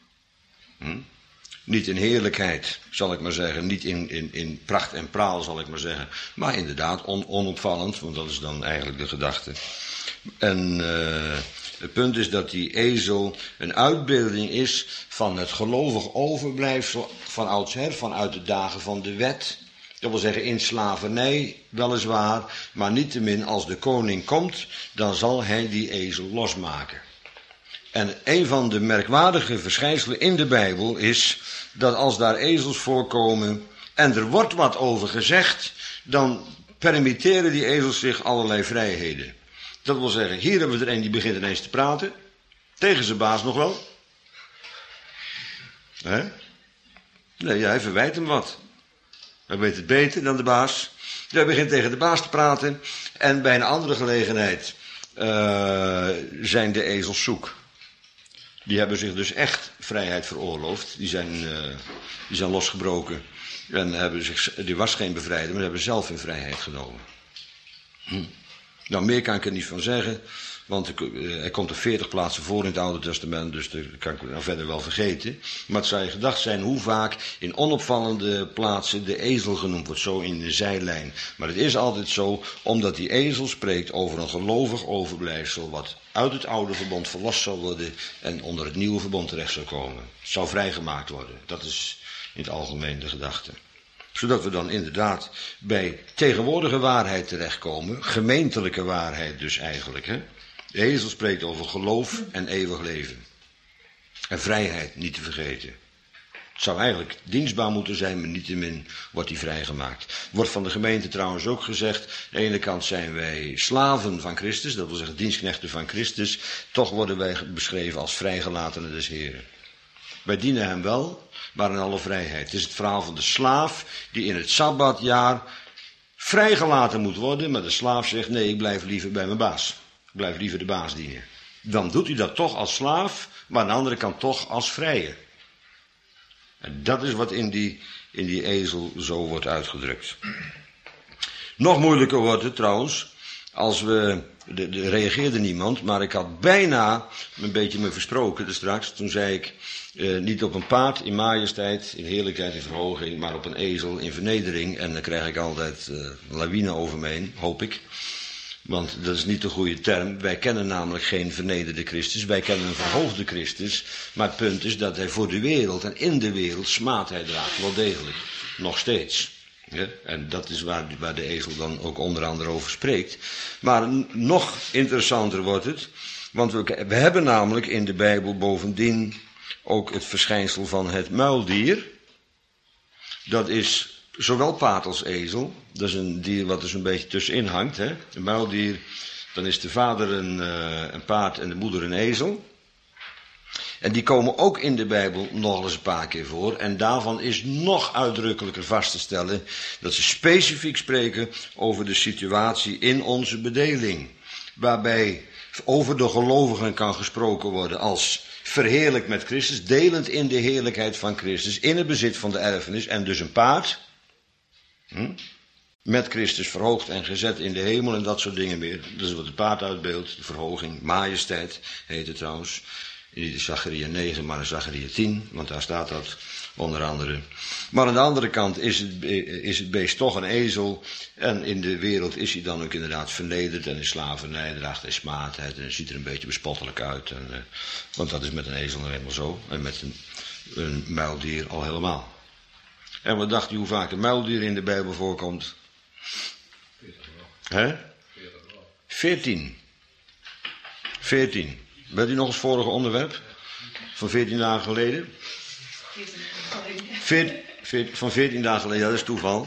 Niet in heerlijkheid, zal ik maar zeggen, niet in pracht en praal, zal ik maar zeggen, maar inderdaad onopvallend, want dat is dan eigenlijk de gedachte. En het punt is dat die ezel een uitbeelding is van het gelovig overblijfsel van oudsher, vanuit de dagen van de wet. Dat wil zeggen in slavernij, weliswaar, maar niettemin als de koning komt, dan zal hij die ezel losmaken. En een van de merkwaardige verschijnselen in de Bijbel is dat als daar ezels voorkomen en er wordt wat over gezegd, dan permitteren die ezels zich allerlei vrijheden. Dat wil zeggen, hier hebben we er een die begint ineens te praten, tegen zijn baas nog wel. Nee, hij verwijt hem wat. Hij weet het beter dan de baas. Hij begint tegen de baas te praten en bij een andere gelegenheid zijn de ezels zoek. Die hebben zich dus echt vrijheid veroorloofd. Die zijn losgebroken. En die was geen bevrijder, maar hebben zelf in vrijheid genomen. Nou, meer kan ik er niet van zeggen. Want er komt er 40 plaatsen voor in het Oude Testament. Dus dat kan ik nou verder wel vergeten. Maar het zou je gedacht zijn hoe vaak in onopvallende plaatsen de ezel genoemd wordt. Zo in de zijlijn. Maar het is altijd zo, omdat die ezel spreekt over een gelovig overblijfsel wat uit het oude verbond verlost zal worden en onder het nieuwe verbond terecht zal komen. Het zou vrijgemaakt worden. Dat is in het algemeen de gedachte. Zodat we dan inderdaad bij tegenwoordige waarheid terechtkomen. Gemeentelijke waarheid dus eigenlijk. Hè? De ezel spreekt over geloof en eeuwig leven. En vrijheid niet te vergeten. Het zou eigenlijk dienstbaar moeten zijn, maar niettemin wordt die vrijgemaakt. Wordt van de gemeente trouwens ook gezegd, aan de ene kant zijn wij slaven van Christus, dat wil zeggen dienstknechten van Christus, toch worden wij beschreven als vrijgelatenen des Heren. Wij dienen hem wel, maar in alle vrijheid. Het is het verhaal van de slaaf die in het Sabbatjaar vrijgelaten moet worden, maar de slaaf zegt nee, ik blijf liever bij mijn baas. Ik blijf liever de baas dienen. Dan doet hij dat toch als slaaf, maar aan de andere kant toch als vrije. En dat is wat in die ezel zo wordt uitgedrukt. Nog moeilijker wordt het trouwens, als we, er reageerde niemand, maar ik had bijna een beetje me versproken dus straks. Toen zei ik, niet op een paard in majesteit, in heerlijkheid, in verhoging, maar op een ezel in vernedering. En dan krijg ik altijd lawine over me heen, hoop ik. Want dat is niet de goede term. Wij kennen namelijk geen vernederde Christus. Wij kennen een verhoogde Christus. Maar het punt is dat hij voor de wereld en in de wereld smaad hij draagt. Wel degelijk. Nog steeds. Ja? En dat is waar de ezel dan ook onder andere over spreekt. Maar nog interessanter wordt het. Want we hebben namelijk in de Bijbel bovendien ook het verschijnsel van het muildier. Dat is zowel paard als ezel. Dat is een dier wat er zo'n beetje tussenin hangt. Hè? Een muildier, dan is de vader een paard en de moeder een ezel. En die komen ook in de Bijbel nog eens een paar keer voor. En daarvan is nog uitdrukkelijker vast te stellen dat ze specifiek spreken over de situatie in onze bedeling. Waarbij over de gelovigen kan gesproken worden als verheerlijk met Christus, delend in de heerlijkheid van Christus, in het bezit van de erfenis en dus een paard. Met Christus verhoogd en gezet in de hemel en dat soort dingen meer. Dat is wat het paard uitbeeldt, de verhoging, majesteit heet het trouwens. Niet in Zacharia 9, maar in Zacharia 10, want daar staat dat onder andere. Maar aan de andere kant is het beest toch een ezel. En in de wereld is hij dan ook inderdaad vernederd en in slavernij draagt hij smaadheid en ziet er een beetje bespottelijk uit. Want dat is met een ezel nou eenmaal zo. En met een muildier al helemaal. En wat dacht u hoe vaak een muildier in de Bijbel voorkomt? 14. 14. Weet u nog het vorige onderwerp? Van 14 dagen geleden? Van 14 dagen geleden, dat is toeval.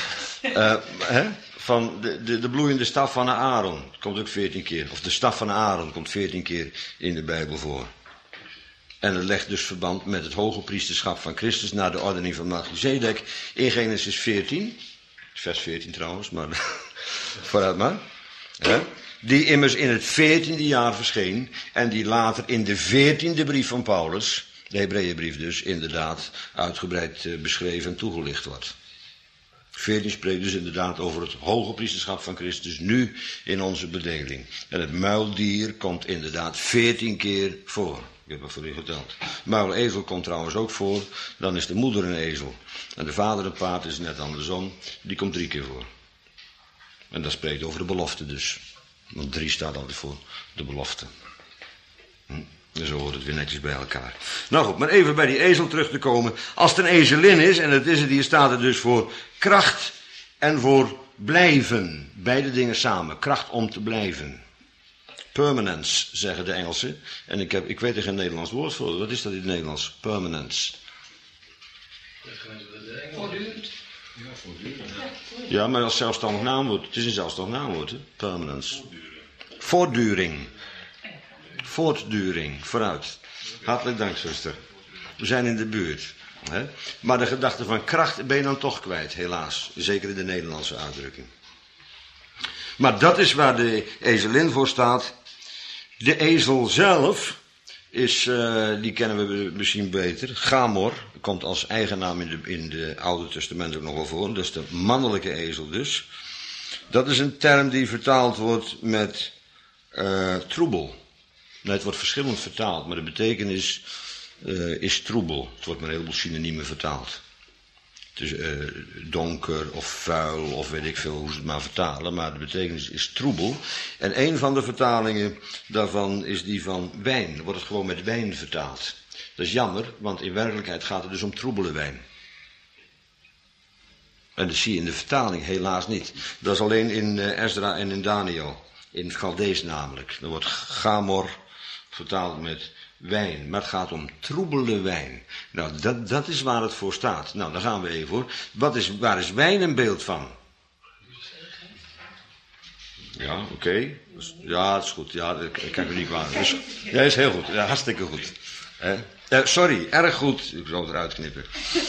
Van de bloeiende staf van Aaron. Komt ook 14 keer. Of de staf van Aaron komt 14 keer in de Bijbel voor. En het legt dus verband met het hoge priesterschap van Christus naar de ordening van Melchizedek in Genesis 14. Vers 14 trouwens, maar vooruit maar. Die immers in het 14e jaar verscheen en die later in de 14e brief van Paulus, de Hebreeënbrief dus, inderdaad uitgebreid beschreven en toegelicht wordt. 14 spreekt dus inderdaad over het hoge priesterschap van Christus nu in onze bedeling. En het muildier komt inderdaad 14 keer voor. Ik heb dat voor u geteld. Muilezel komt trouwens ook voor. Dan is de moeder een ezel. En de vader een paard is net andersom. Die komt 3 keer voor. En dat spreekt over de belofte dus. Want 3 staat altijd voor de belofte. En zo hoort het weer netjes bij elkaar. Nou goed, maar even bij die ezel terug te komen. Als het een ezelin is, en dat is het, hier staat het dus voor kracht en voor blijven. Beide dingen samen. Kracht om te blijven. Permanence, zeggen de Engelsen. En ik weet er geen Nederlands woord voor. Wat is dat in het Nederlands? Permanence. Voortdurend. Ja, maar als zelfstandig naamwoord. Het is een zelfstandig naamwoord, hè? Permanence. Voortduring. Voortduring, vooruit. Hartelijk dank, zuster. We zijn in de buurt. Hè? Maar de gedachte van kracht ben je dan toch kwijt, helaas. Zeker in de Nederlandse uitdrukking. Maar dat is waar de ezelin voor staat. De ezel zelf is, die kennen we misschien beter. Gamor, komt als eigennaam in de Oude Testament ook nog wel voor. Dat is de mannelijke ezel dus. Dat is een term die vertaald wordt met troebel. Nee, het wordt verschillend vertaald, maar de betekenis is troebel. Het wordt met een heleboel synoniemen vertaald. Dus donker of vuil of weet ik veel hoe ze het maar vertalen. Maar de betekenis is troebel. En een van de vertalingen daarvan is die van wijn. Dan wordt het gewoon met wijn vertaald. Dat is jammer, want in werkelijkheid gaat het dus om troebele wijn. En dat zie je in de vertaling helaas niet. Dat is alleen in Ezra en in Daniel. In het Chaldees namelijk. Dan wordt Gamor vertaald met wijn. Maar het gaat om troebele wijn. Nou, dat is waar het voor staat. Nou, daar gaan we even voor. Waar is wijn een beeld van? Ja, oké. Ja, dat is goed. Ja, dat kan ik niet kwaad. Ja, dat is heel goed. Ja, hartstikke goed. Sorry, erg goed. Ik zal het eruit knippen.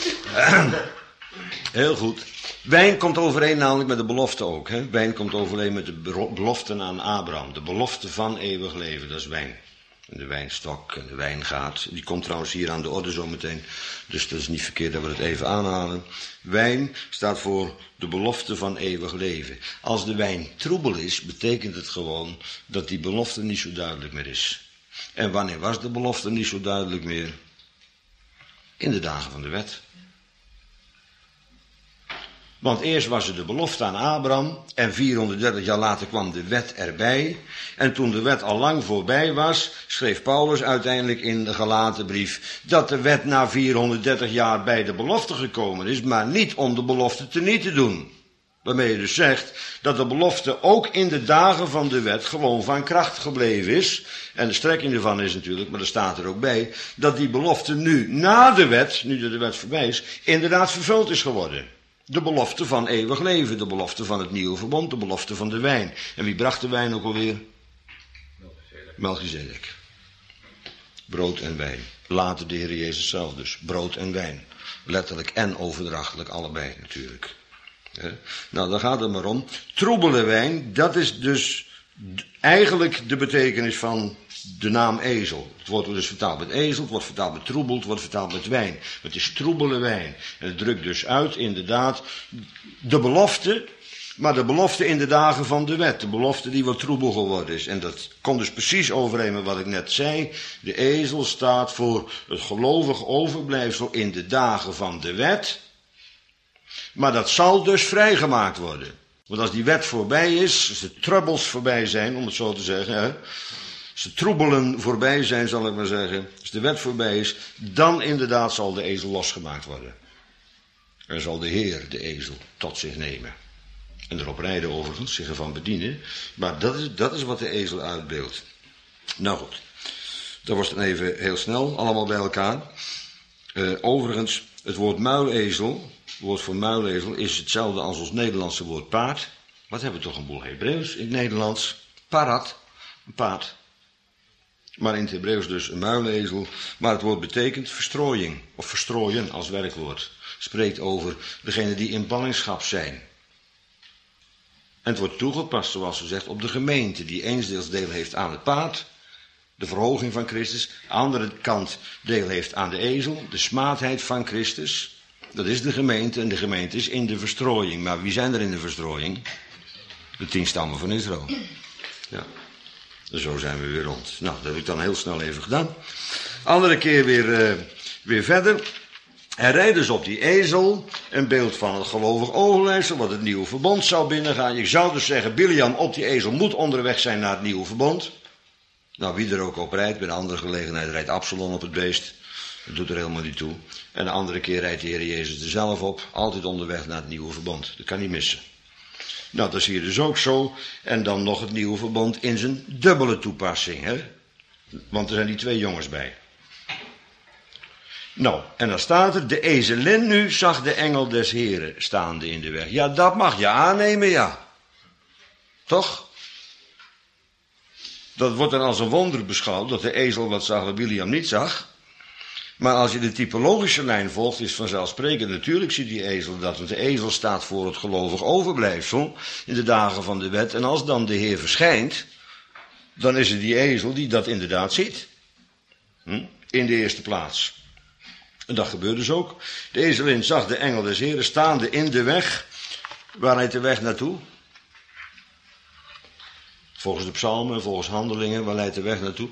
Heel goed. Wijn komt overeen namelijk met de belofte ook. Hè? Wijn komt overeen met de beloften aan Abraham. De belofte van eeuwig leven, dat is wijn. En de wijnstok en de wijngaard. Die komt trouwens hier aan de orde zometeen. Dus dat is niet verkeerd dat we het even aanhalen. Wijn staat voor de belofte van eeuwig leven. Als de wijn troebel is, betekent het gewoon dat die belofte niet zo duidelijk meer is. En wanneer was de belofte niet zo duidelijk meer? In de dagen van de wet. Want eerst was er de belofte aan Abraham en 430 jaar later kwam de wet erbij. En toen de wet al lang voorbij was, schreef Paulus uiteindelijk in de Galatenbrief dat de wet na 430 jaar bij de belofte gekomen is, maar niet om de belofte teniet te doen. Waarmee je dus zegt dat de belofte ook in de dagen van de wet gewoon van kracht gebleven is. En de strekking ervan is natuurlijk, maar er staat er ook bij, dat die belofte nu na de wet, nu de wet voorbij is, inderdaad vervuld is geworden. De belofte van eeuwig leven, de belofte van het nieuwe verbond, de belofte van de wijn. En wie bracht de wijn ook alweer? Melchizedek. Brood en wijn. Later de Heer Jezus zelf dus. Brood en wijn. Letterlijk en overdrachtelijk, allebei natuurlijk. Nou, dan gaat het maar om. Troebele wijn, dat is dus eigenlijk de betekenis van de naam ezel. Het wordt dus vertaald met ezel, het wordt vertaald met troebel, het wordt vertaald met wijn. Het is troebele wijn. En het drukt dus uit, inderdaad, de belofte, maar de belofte in de dagen van de wet. De belofte die wat troebel geworden is. En dat komt dus precies overeen met wat ik net zei. De ezel staat voor het gelovig overblijfsel in de dagen van de wet. Maar dat zal dus vrijgemaakt worden. Want als die wet voorbij is, als de troubles voorbij zijn, om het zo te zeggen, hè, als de troebelen voorbij zijn, zal ik maar zeggen, als de wet voorbij is, dan inderdaad zal de ezel losgemaakt worden. En zal de Heer de ezel tot zich nemen. En erop rijden overigens, zich ervan bedienen. Maar dat is wat de ezel uitbeeldt. Nou goed, dat was dan even heel snel, allemaal bij elkaar. Overigens, het woord muilezel, het woord voor muilezel, is hetzelfde als ons Nederlandse woord paard. Wat hebben we toch een boel Hebreeuws in het Nederlands? Parat, een paard. Maar in het Hebreeuws dus een muilezel. Maar het woord betekent verstrooiing, of verstrooien als werkwoord. Spreekt over degene die in ballingschap zijn. En het wordt toegepast, zoals gezegd, op de gemeente die eensdeels deel heeft aan het paard, de verhoging van Christus, aan de andere kant deel heeft aan de ezel, de smaadheid van Christus. Dat is de gemeente en de gemeente is in de verstrooiing. Maar wie zijn er in de verstrooiing? De 10 stammen van Israël. Ja, zo zijn we weer rond. Nou, dat heb ik dan heel snel even gedaan. Andere keer weer verder. Hij rijdt dus op die ezel, een beeld van het gelovig overblijfsel, wat het nieuwe verbond zou binnengaan. Je zou dus zeggen, Bileam op die ezel moet onderweg zijn naar het nieuwe verbond. Nou, wie er ook op rijdt, bij een andere gelegenheid rijdt Absalom op het beest. Dat doet er helemaal niet toe. En de andere keer rijdt de Heer Jezus er zelf op, altijd onderweg naar het nieuwe verbond. Dat kan niet missen. Nou, dat is hier dus ook zo. En dan nog het nieuwe verbond in zijn dubbele toepassing, hè. Want er zijn die 2 jongens bij. Nou, en dan staat er, de ezelin nu zag de engel des Heren staande in de weg. Ja, dat mag je aannemen, ja. Toch? Dat wordt dan als een wonder beschouwd, dat de ezel wat zag wat Bileam niet zag. Maar als je de typologische lijn volgt, is vanzelfsprekend. Natuurlijk ziet die ezel dat, want de ezel staat voor het gelovig overblijfsel in de dagen van de wet. En als dan de Heer verschijnt, dan is het die ezel die dat inderdaad ziet. In de eerste plaats. En dat gebeurt dus ook. De ezelin zag de engel des Heren staande in de weg. Waar leidt de weg naartoe? Volgens de psalmen, volgens handelingen, waar leidt de weg naartoe?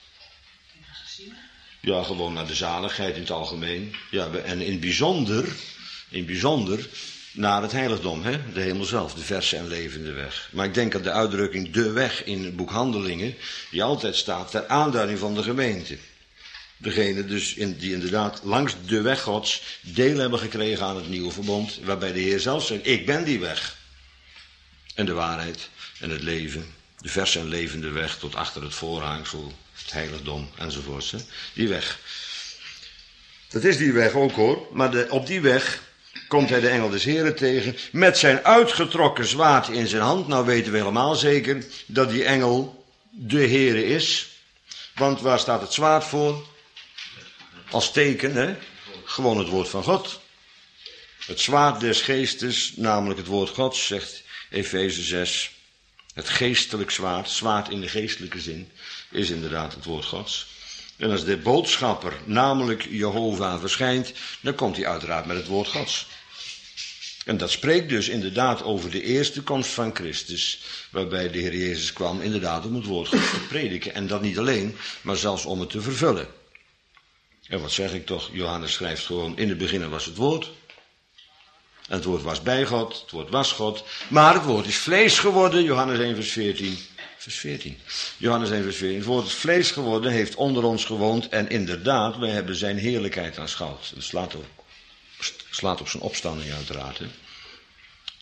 Ja, gewoon naar de zaligheid in het algemeen. Ja, en in bijzonder naar het heiligdom, hè? De hemel zelf, de verse en levende weg. Maar ik denk aan de uitdrukking de weg in het boek Handelingen, die altijd staat ter aanduiding van de gemeente. Degene dus die inderdaad langs de weg Gods deel hebben gekregen aan het nieuwe verbond, waarbij de Heer zelf zegt, ik ben die weg. En de waarheid en het leven, de verse en levende weg tot achter het voorhangsel, het heiligdom enzovoorts. Hè? Die weg. Dat is die weg ook hoor, maar op die weg komt hij de engel des Heren tegen met zijn uitgetrokken zwaard in zijn hand. Nou weten we helemaal zeker dat die engel de Heere is. Want waar staat het zwaard voor? Als teken, hè? Gewoon het woord van God. Het zwaard des geestes, namelijk het woord Gods, zegt Efeze 6. Het geestelijk zwaard, zwaard in de geestelijke zin, is inderdaad het woord Gods. En als de boodschapper, namelijk Jehovah, verschijnt, dan komt hij uiteraard met het woord Gods. En dat spreekt dus inderdaad over de eerste komst van Christus, waarbij de Heer Jezus kwam inderdaad om het woord Gods te prediken. En dat niet alleen, maar zelfs om het te vervullen. En wat zeg ik toch, Johannes schrijft gewoon, in het begin was het woord. En het woord was bij God, het woord was God. Maar het woord is vlees geworden, Johannes 1 vers 14. Vers 14. Johannes 1 vers 14. Het woord is vlees geworden, heeft onder ons gewoond. En inderdaad, wij hebben zijn heerlijkheid aanschouwd. Dat slaat op zijn opstanding uiteraard. Hè.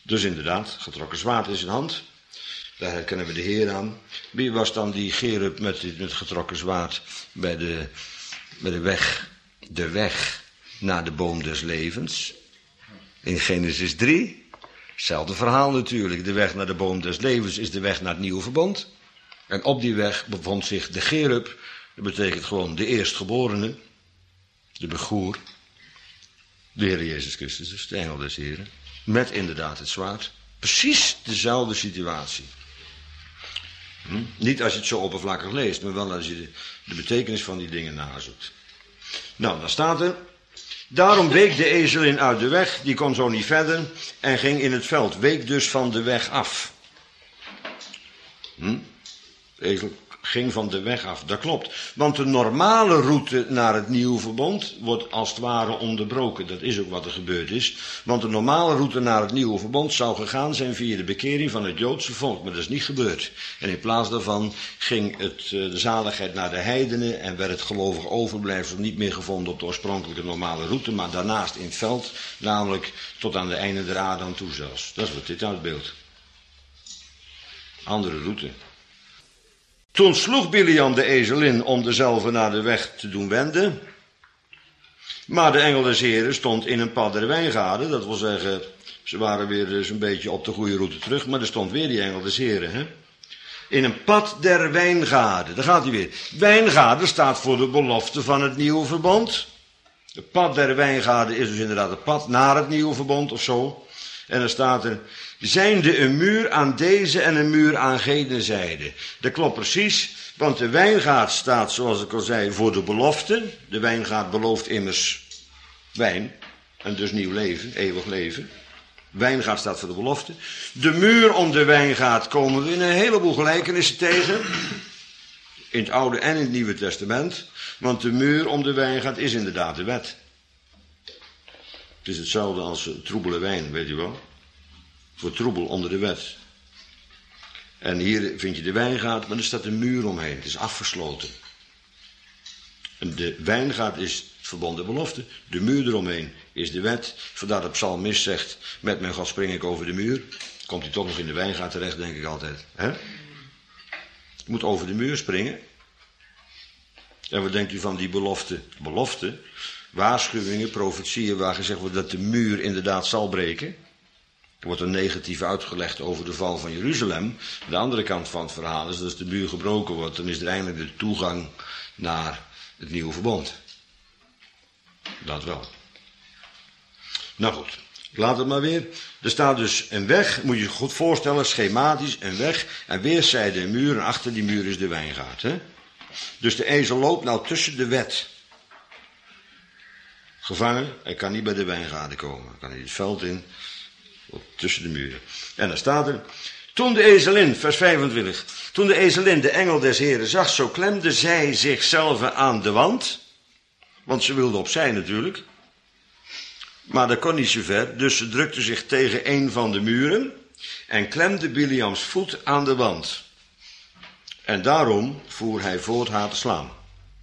Dus inderdaad, getrokken zwaard in zijn hand. Daar herkennen we de Heer aan. Wie was dan die Cherub met het getrokken zwaard bij de weg naar de boom des levens? In Genesis 3, hetzelfde verhaal natuurlijk. De weg naar de boom des levens is de weg naar het nieuwe verbond. En op die weg bevond zich de Cherub. Dat betekent gewoon de eerstgeborene, de begoer, de Heer Jezus Christus, dus de engel des Heren. Met inderdaad het zwaard. Precies dezelfde situatie. Niet als je het zo oppervlakkig leest, maar wel als je de betekenis van die dingen nazoekt. Nou, dan staat er: daarom week de ezelin uit de weg, die kon zo niet verder, en ging in het veld. Week dus van de weg af. De ezel ging van de weg af, dat klopt. Want de normale route naar het nieuwe verbond wordt als het ware onderbroken. Dat is ook wat er gebeurd is. Want de normale route naar het nieuwe verbond zou gegaan zijn via de bekering van het Joodse volk. Maar dat is niet gebeurd. En in plaats daarvan ging de zaligheid naar de heidenen en werd het gelovig overblijfsel niet meer gevonden op de oorspronkelijke normale route, maar daarnaast in het veld, namelijk tot aan de einde der aarde aan toe zelfs. Dat is wat dit uitbeeldt. Andere route. Toen sloeg Biliam de ezelin om dezelve naar de weg te doen wenden. Maar de engel des Heren stond in een pad der wijngaarden. Dat wil zeggen, ze waren weer zo'n beetje op de goede route terug. Maar er stond weer die engel des Heren. Hè? In een pad der wijngaarden. Daar gaat hij weer. Wijngaarden staat voor de belofte van het nieuwe verbond. Het pad der wijngaarden is dus inderdaad het pad naar het nieuwe verbond of zo. En dan staat er: zijnde een muur aan deze en een muur aan gene zijde. Dat klopt precies, want de wijngaard staat, zoals ik al zei, voor de belofte. De wijngaard belooft immers wijn, en dus nieuw leven, eeuwig leven. Wijngaard staat voor de belofte. De muur om de wijngaard komen we in een heleboel gelijkenissen tegen. In het Oude en in het Nieuwe Testament. Want de muur om de wijngaard is inderdaad de wet. Het is hetzelfde als troebele wijn, weet je wel. Voor troebel onder de wet. En hier vind je de wijngaard, maar er staat een muur omheen. Het is afgesloten. En de wijngaard is het verbond der belofte. De muur eromheen is de wet. Vandaar dat psalmist zegt: met mijn God spring ik over de muur. Komt hij toch nog in de wijngaard terecht, denk ik altijd. Hè? Je moet over de muur springen. En wat denkt u van die belofte? Belofte? Waarschuwingen, profetieën waar gezegd wordt dat de muur inderdaad zal breken. Er wordt een negatief uitgelegd over de val van Jeruzalem. De andere kant van het verhaal is dat als de muur gebroken wordt, dan is er eindelijk de toegang naar het nieuwe verbond. Dat wel. Nou goed, laat het maar weer. Er staat dus een weg, moet je je goed voorstellen, schematisch, een weg. En weerszijden een muur en achter die muur is de wijngaard. Hè? Dus de ezel loopt nou tussen de wet. Gevangen, hij kan niet bij de wijngaarden komen. Hij kan niet het veld in, tussen de muren. En dan staat er: toen de ezelin, vers 25, toen de ezelin de engel des Heren zag, zo klemde zij zichzelf aan de wand. Want ze wilde opzij natuurlijk. Maar dat kon niet zo ver, dus ze drukte zich tegen een van de muren en klemde Biliams voet aan de wand. En daarom voer hij voort haar te slaan.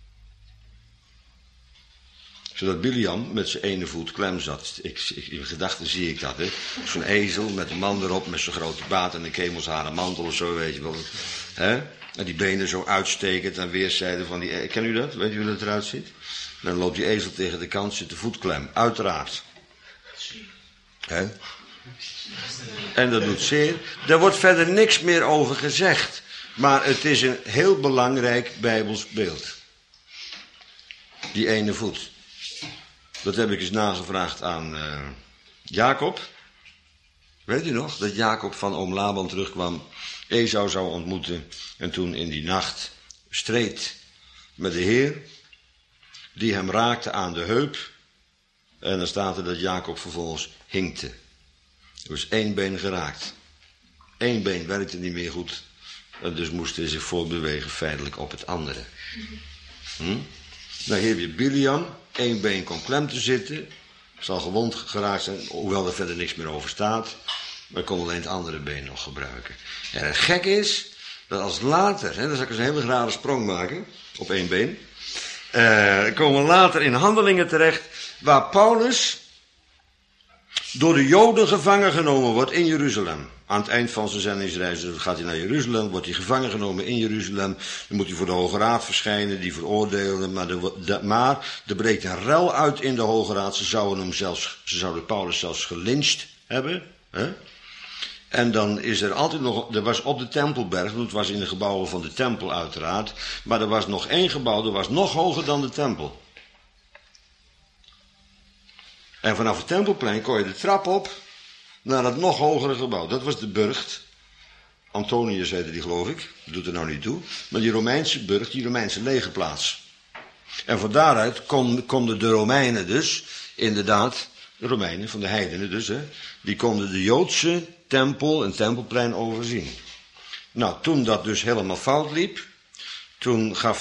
Zodat Biliam met zijn ene voet klem zat. In gedachten zie ik dat, hè. Zo'n ezel met een man erop, met zo'n grote baard en een kemelsharen mantel of zo, weet je wel. Hè? En die benen zo uitstekend aan weerszijden van die... Ken u dat? Weet u hoe dat eruit ziet? Dan loopt die ezel tegen de kant, zit de voet klem. Uiteraard. Hè? En dat doet zeer. Daar wordt verder niks meer over gezegd. Maar het is een heel belangrijk Bijbels beeld. Die ene voet. Dat heb ik eens nagevraagd aan Jacob. Weet u nog? Dat Jacob van oom Laban terugkwam. Esau zou ontmoeten. En toen in die nacht streed met de Heer. Die hem raakte aan de heup. En dan staat er dat Jacob vervolgens hinkte. Er was één been geraakt. Eén been werkte niet meer goed. En dus moest hij zich voortbewegen feitelijk op het andere. Nou, hier heb je Biliam. Eén been kon klem te zitten. Zal gewond geraakt zijn, hoewel er verder niks meer over staat. Maar kon alleen het andere been nog gebruiken. En het gek is, dat als later, dan zal ik eens een hele rare sprong maken, op één been. Komen we later in Handelingen terecht, waar Paulus door de Joden gevangen genomen wordt in Jeruzalem. Aan het eind van zijn zendingsreis gaat hij naar Jeruzalem, wordt hij gevangen genomen in Jeruzalem. Dan moet hij voor de Hoge Raad verschijnen, die veroordelen. Maar er breekt een rel uit in de Hoge Raad. Ze zouden Paulus zelfs gelyncht hebben. Hè? En dan is er altijd nog, er was op de Tempelberg, het was in de gebouwen van de tempel uiteraard. Maar er was nog één gebouw, dat was nog hoger dan de tempel. En vanaf het Tempelplein kon je de trap op naar het nog hogere gebouw. Dat was de burcht. Antonius heette die, geloof ik. Dat doet er nou niet toe. Maar die Romeinse burcht, die Romeinse legerplaats. En van daaruit konden de Romeinen dus, inderdaad, de Romeinen van de heidenen dus, hè, die konden de Joodse tempel en tempelplein overzien. Nou, toen dat dus helemaal fout liep, toen gaf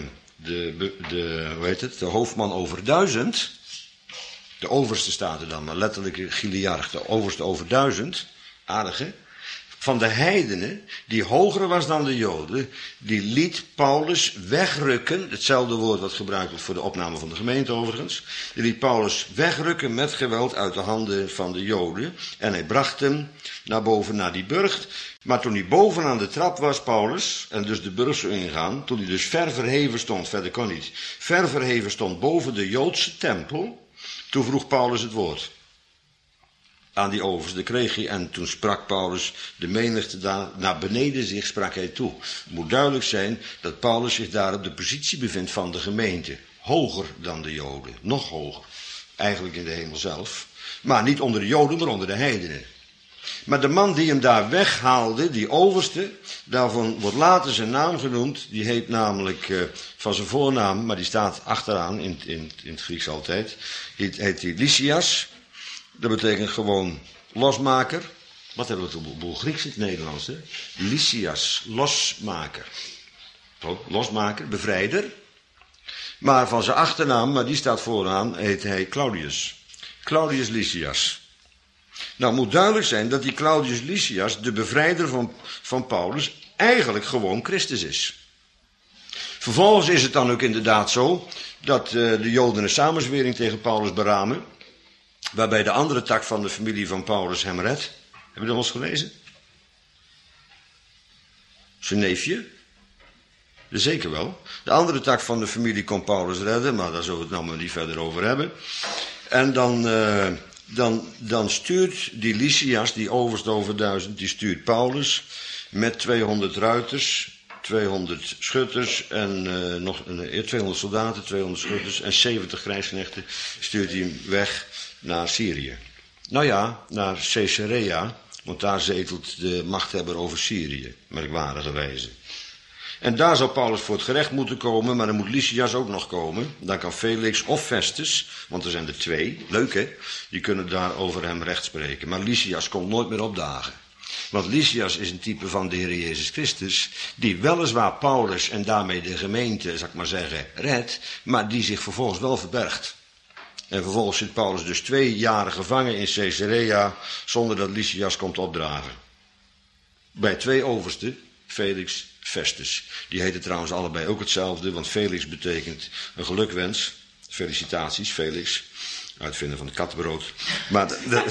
de hoofdman over 1000... De overste staat er dan, maar letterlijk Giliarch, de overste over 1000, aardige, van de heidenen, die hoger was dan de Joden, die liet Paulus wegrukken, hetzelfde woord wat gebruikt wordt voor de opname van de gemeente overigens, die liet Paulus wegrukken met geweld uit de handen van de Joden, en hij bracht hem naar boven naar die burcht. Maar toen hij boven aan de trap was, Paulus, en dus de burcht zou ingaan, toen hij dus ver verheven stond, verder kon niet, ver verheven stond boven de Joodse tempel, toen vroeg Paulus het woord aan die overste, kreeg hij, en toen sprak Paulus de menigte daar, naar beneden zich sprak hij toe. Het moet duidelijk zijn dat Paulus zich daar op de positie bevindt van de gemeente. Hoger dan de Joden, nog hoger. Eigenlijk in de hemel zelf. Maar niet onder de Joden, maar onder de heidenen. Maar de man die hem daar weghaalde, die overste, daarvan wordt later zijn naam genoemd. Die heet namelijk van zijn voornaam, maar die staat achteraan in het Grieks altijd. Heet hij Lysias. Dat betekent gewoon losmaker. Wat hebben we een boel Grieks in het Nederlands, hè? Lysias, losmaker. Losmaker, bevrijder. Maar van zijn achternaam, maar die staat vooraan, heet hij Claudius. Claudius Lysias. Nou, het moet duidelijk zijn dat die Claudius Lysias, de bevrijder van Paulus, eigenlijk gewoon Christus is. Vervolgens is het dan ook inderdaad zo dat de Joden een samenzwering tegen Paulus beramen, waarbij de andere tak van de familie van Paulus hem redt. Hebben we dat al eens gelezen? Zijn neefje? Zeker wel. De andere tak van de familie kon Paulus redden, maar daar zullen we het nou maar niet verder over hebben. En dan stuurt die Lysias, die overste over 1000, die stuurt Paulus met 200 ruiters, 200 schutters en 200 soldaten, 200 schutters en 70 krijgsknechten, stuurt hij hem weg naar Syrië. Nou ja, naar Caesarea, want daar zetelt de machthebber over Syrië, merkwaardige wijze. En daar zou Paulus voor het gerecht moeten komen, maar dan moet Lysias ook nog komen. Dan kan Felix of Festus, want er zijn er 2, leuk hè, die kunnen daar over hem recht spreken. Maar Lysias komt nooit meer opdagen. Want Lysias is een type van de Heer Jezus Christus, die weliswaar Paulus en daarmee de gemeente, zal ik maar zeggen, redt, maar die zich vervolgens wel verbergt. En vervolgens zit Paulus dus 2 jaren gevangen in Caesarea, zonder dat Lysias komt opdragen. Bij 2 oversten, Felix, Festus. Die heten trouwens allebei ook hetzelfde, want Felix betekent een gelukwens. Felicitaties, Felix. Uitvinder van het kattenbrood. Maar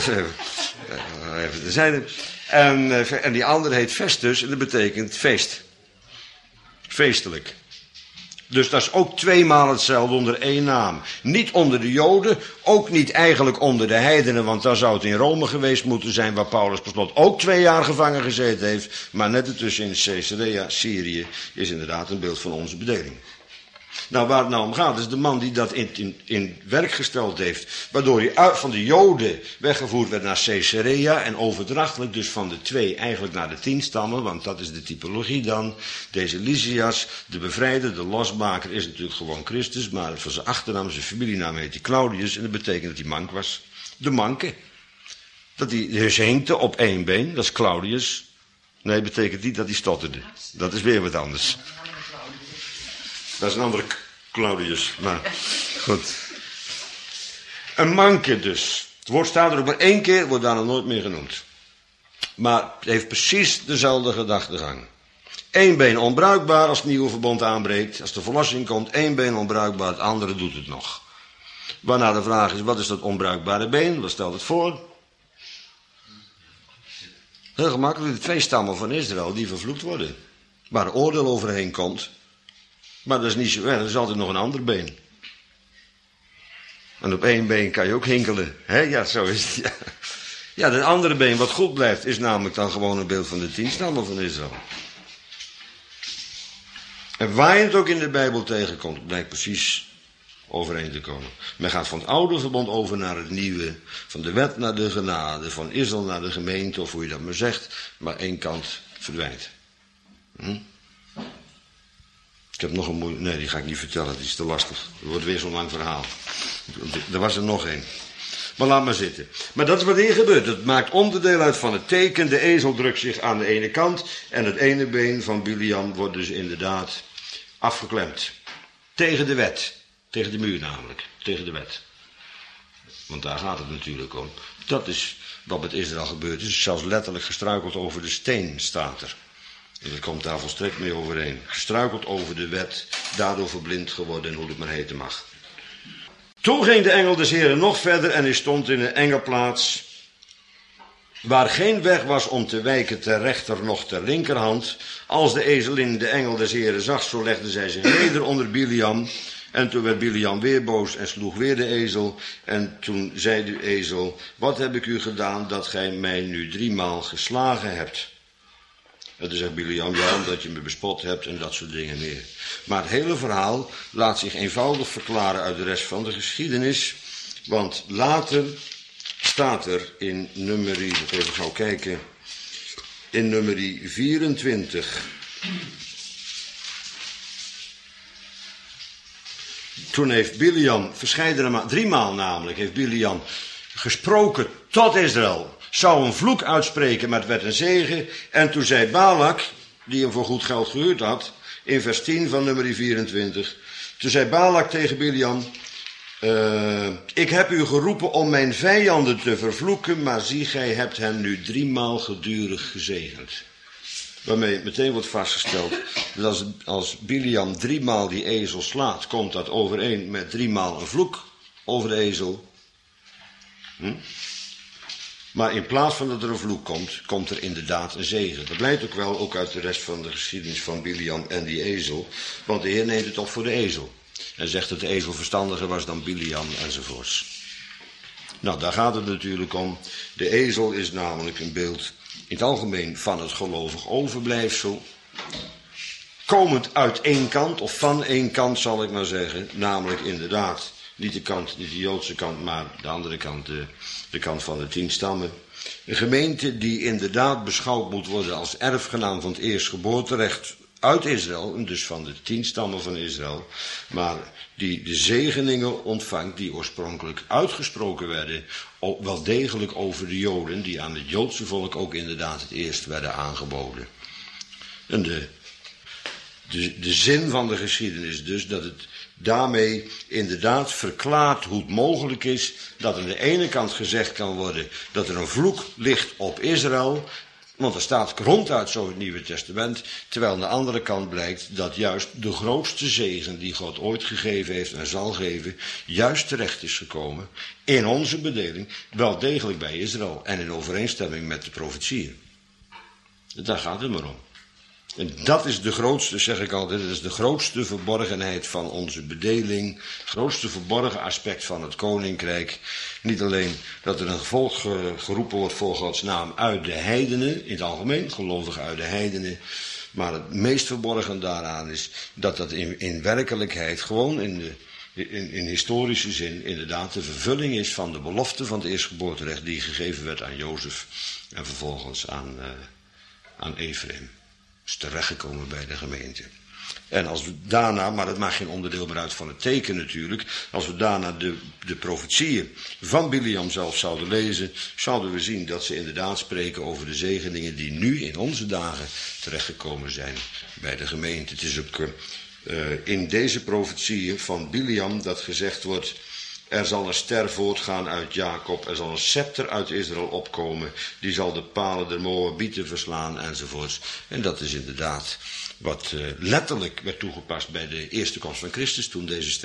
even terzijde. En die andere heet Festus en dat betekent feest. Feestelijk. Dus dat is ook 2 maal hetzelfde onder 1 naam. Niet onder de Joden, ook niet eigenlijk onder de heidenen, want daar zou het in Rome geweest moeten zijn, waar Paulus per slot ook 2 jaar gevangen gezeten heeft. Maar net ertussen in Caesarea, Syrië, is inderdaad een beeld van onze bedeling. Nou, waar het nou om gaat, is de man die dat in werk gesteld heeft, waardoor hij uit van de Joden weggevoerd werd naar Caesarea en overdrachtelijk dus van de 2 eigenlijk naar de 10 stammen, want dat is de typologie dan. Deze Lysias, de bevrijder, de losmaker, is natuurlijk gewoon Christus, maar van zijn achternaam, zijn familienaam heet hij Claudius en dat betekent dat hij mank was. De manke. Dat hij dus hinkte op 1 been, dat is Claudius. Nee, betekent niet dat hij stotterde. Dat is weer wat anders. Dat is een andere Claudius, maar goed. Een manke dus. Het woord staat er ook maar 1 keer, wordt daar nog nooit meer genoemd. Maar het heeft precies dezelfde gedachtegang. 1 been onbruikbaar als het nieuwe verbond aanbreekt. Als de verlossing komt, 1 been onbruikbaar, het andere doet het nog. Waarna de vraag is, wat is dat onbruikbare been? Wat stelt het voor? Heel gemakkelijk, de 2 stammen van Israël die vervloekt worden. Waar oordeel overheen komt. Maar dat is niet zo erg, er is altijd nog een ander been. En op 1 been kan je ook hinkelen. Ja, zo is het. Ja. Ja, dat andere been wat goed blijft is namelijk dan gewoon een beeld van de 10 stammen van Israël. En waar je het ook in de Bijbel tegenkomt, blijkt precies overeen te komen. Men gaat van het oude verbond over naar het nieuwe, van de wet naar de genade, van Israël naar de gemeente, of hoe je dat maar zegt, maar 1 kant verdwijnt. Ik heb nog een moeilijk... Nee, die ga ik niet vertellen, die is te lastig. Het wordt weer zo'n lang verhaal. Er was er nog 1. Maar laat maar zitten. Maar dat is wat hier gebeurt. Het maakt onderdeel uit van het teken. De ezel drukt zich aan de ene kant. En het ene been van Biliam wordt dus inderdaad afgeklemd. Tegen de wet. Tegen de muur namelijk. Tegen de wet. Want daar gaat het natuurlijk om. Dat is wat met Israël gebeurd is. Zelfs letterlijk gestruikeld over de steen staat er. En dat komt daar volstrekt mee overeen. Gestruikeld over de wet. Daardoor verblind geworden en hoe het maar heten mag. Toen ging de engel des Heren nog verder en hij stond in een enge plaats, waar geen weg was om te wijken ter rechter noch ter linkerhand. Als de ezelin de engel des Heren zag, zo legde zij zich neder onder Biliam. En toen werd Biliam weer boos en sloeg weer de ezel. En toen zei de ezel, wat heb ik u gedaan dat gij mij nu 3 maal geslagen hebt? En toen zegt Biliam, ja, omdat je me bespot hebt en dat soort dingen meer. Maar het hele verhaal laat zich eenvoudig verklaren uit de rest van de geschiedenis. Want later staat er in nummerie, even gauw kijken, in nummerie 24. Toen heeft Biliam, 3 maal namelijk, heeft Biliam gesproken tot Israël. Zou een vloek uitspreken, maar het werd een zegen. En toen zei Balak, die hem voor goed geld gehuurd had, in vers 10 van nummer 24. Toen zei Balak tegen Biliam, ik heb u geroepen om mijn vijanden te vervloeken, maar zie, gij hebt hen nu 3 maal gedurig gezegend. Waarmee meteen wordt vastgesteld, dat als Biliam 3 maal die ezel slaat, komt dat overeen met 3 maal een vloek over de ezel. Maar in plaats van dat er een vloek komt, komt er inderdaad een zegen. Dat blijkt ook wel, ook uit de rest van de geschiedenis van Biliam en die ezel. Want de Heer neemt het op voor de ezel. En zegt dat de ezel verstandiger was dan Biliam enzovoorts. Nou, daar gaat het natuurlijk om. De ezel is namelijk een beeld in het algemeen van het gelovig overblijfsel. Komend uit 1 kant, of van 1 kant zal ik maar zeggen. Namelijk inderdaad, niet de Joodse kant, maar de andere kant, de kant van de 10 stammen. Een gemeente die inderdaad beschouwd moet worden als erfgenaam van het eerstgeboorterecht uit Israël, en dus van de 10 stammen van Israël, maar die de zegeningen ontvangt die oorspronkelijk uitgesproken werden, wel degelijk over de Joden, die aan het Joodse volk ook inderdaad het eerst werden aangeboden. En de zin van de geschiedenis dus, dat het daarmee inderdaad verklaart hoe het mogelijk is dat aan de ene kant gezegd kan worden dat er een vloek ligt op Israël, want er staat ronduit zo in het Nieuwe Testament, terwijl aan de andere kant blijkt dat juist de grootste zegen die God ooit gegeven heeft en zal geven, juist terecht is gekomen in onze bedeling, wel degelijk bij Israël en in overeenstemming met de profetieën. Daar gaat het maar om. En dat is de grootste, zeg ik altijd, dat is de grootste verborgenheid van onze bedeling, het grootste verborgen aspect van het koninkrijk. Niet alleen dat er een volk geroepen wordt voor Gods naam uit de heidenen, in het algemeen, gelovigen uit de heidenen, maar het meest verborgen daaraan is dat dat in werkelijkheid gewoon in historische zin inderdaad de vervulling is van de belofte van het eerstgeboorterecht die gegeven werd aan Jozef en vervolgens aan Ephraim. Is terechtgekomen bij de gemeente. En als we daarna, maar dat maakt geen onderdeel meer uit van het teken natuurlijk, als we daarna de profetieën van Biliam zelf zouden lezen, zouden we zien dat ze inderdaad spreken over de zegeningen die nu in onze dagen terechtgekomen zijn bij de gemeente. Het is ook in deze profetieën van Biliam dat gezegd wordt, er zal een ster voortgaan uit Jacob, er zal een scepter uit Israël opkomen, die zal de palen der Moabieten verslaan enzovoorts. En dat is inderdaad wat letterlijk werd toegepast bij de eerste komst van Christus, toen deze ster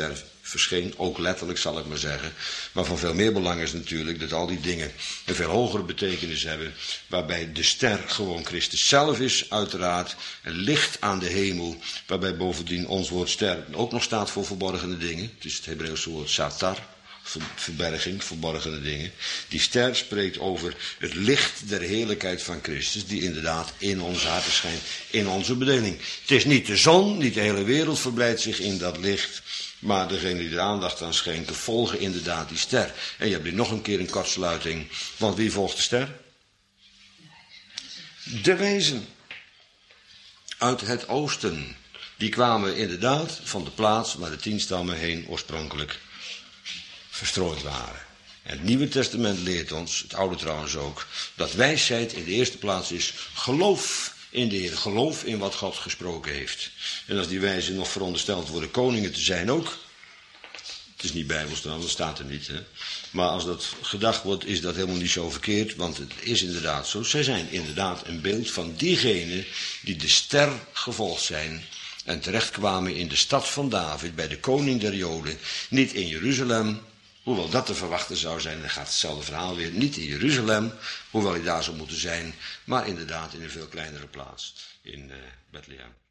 verscheen, ook letterlijk zal ik maar zeggen. Maar van veel meer belang is natuurlijk dat al die dingen een veel hogere betekenis hebben, waarbij de ster gewoon Christus zelf is, uiteraard, een licht aan de hemel, waarbij bovendien ons woord ster ook nog staat voor verborgene dingen. Het is het Hebreeuwse woord satar, verberging, verborgene dingen. Die ster spreekt over het licht der heerlijkheid van Christus, die inderdaad in onze harten schijnt, in onze bedeling. Het is niet de zon, niet de hele wereld verblijdt zich in dat licht, maar degenen die er aandacht aan schenken, volgen inderdaad die ster. En je hebt nu nog een keer een kortsluiting, want wie volgt de ster? De wijzen. Uit het oosten. Die kwamen inderdaad van de plaats waar de 10 stammen heen oorspronkelijk verstrooid waren. En het Nieuwe Testament leert ons, het Oude trouwens ook, dat wijsheid in de eerste plaats is geloof in de Heer, geloof in wat God gesproken heeft. En als die wijzen nog verondersteld worden koningen te zijn ook, het is niet bijbels trouwens, dat staat er niet, hè? Maar als dat gedacht wordt, is dat helemaal niet zo verkeerd, want het is inderdaad zo. Zij zijn inderdaad een beeld van diegenen die de ster gevolgd zijn en terechtkwamen in de stad van David, bij de koning der Joden, niet in Jeruzalem, hoewel dat te verwachten zou zijn, dan gaat hetzelfde verhaal weer, niet in Jeruzalem, hoewel hij daar zou moeten zijn, maar inderdaad in een veel kleinere plaats, in Bethlehem.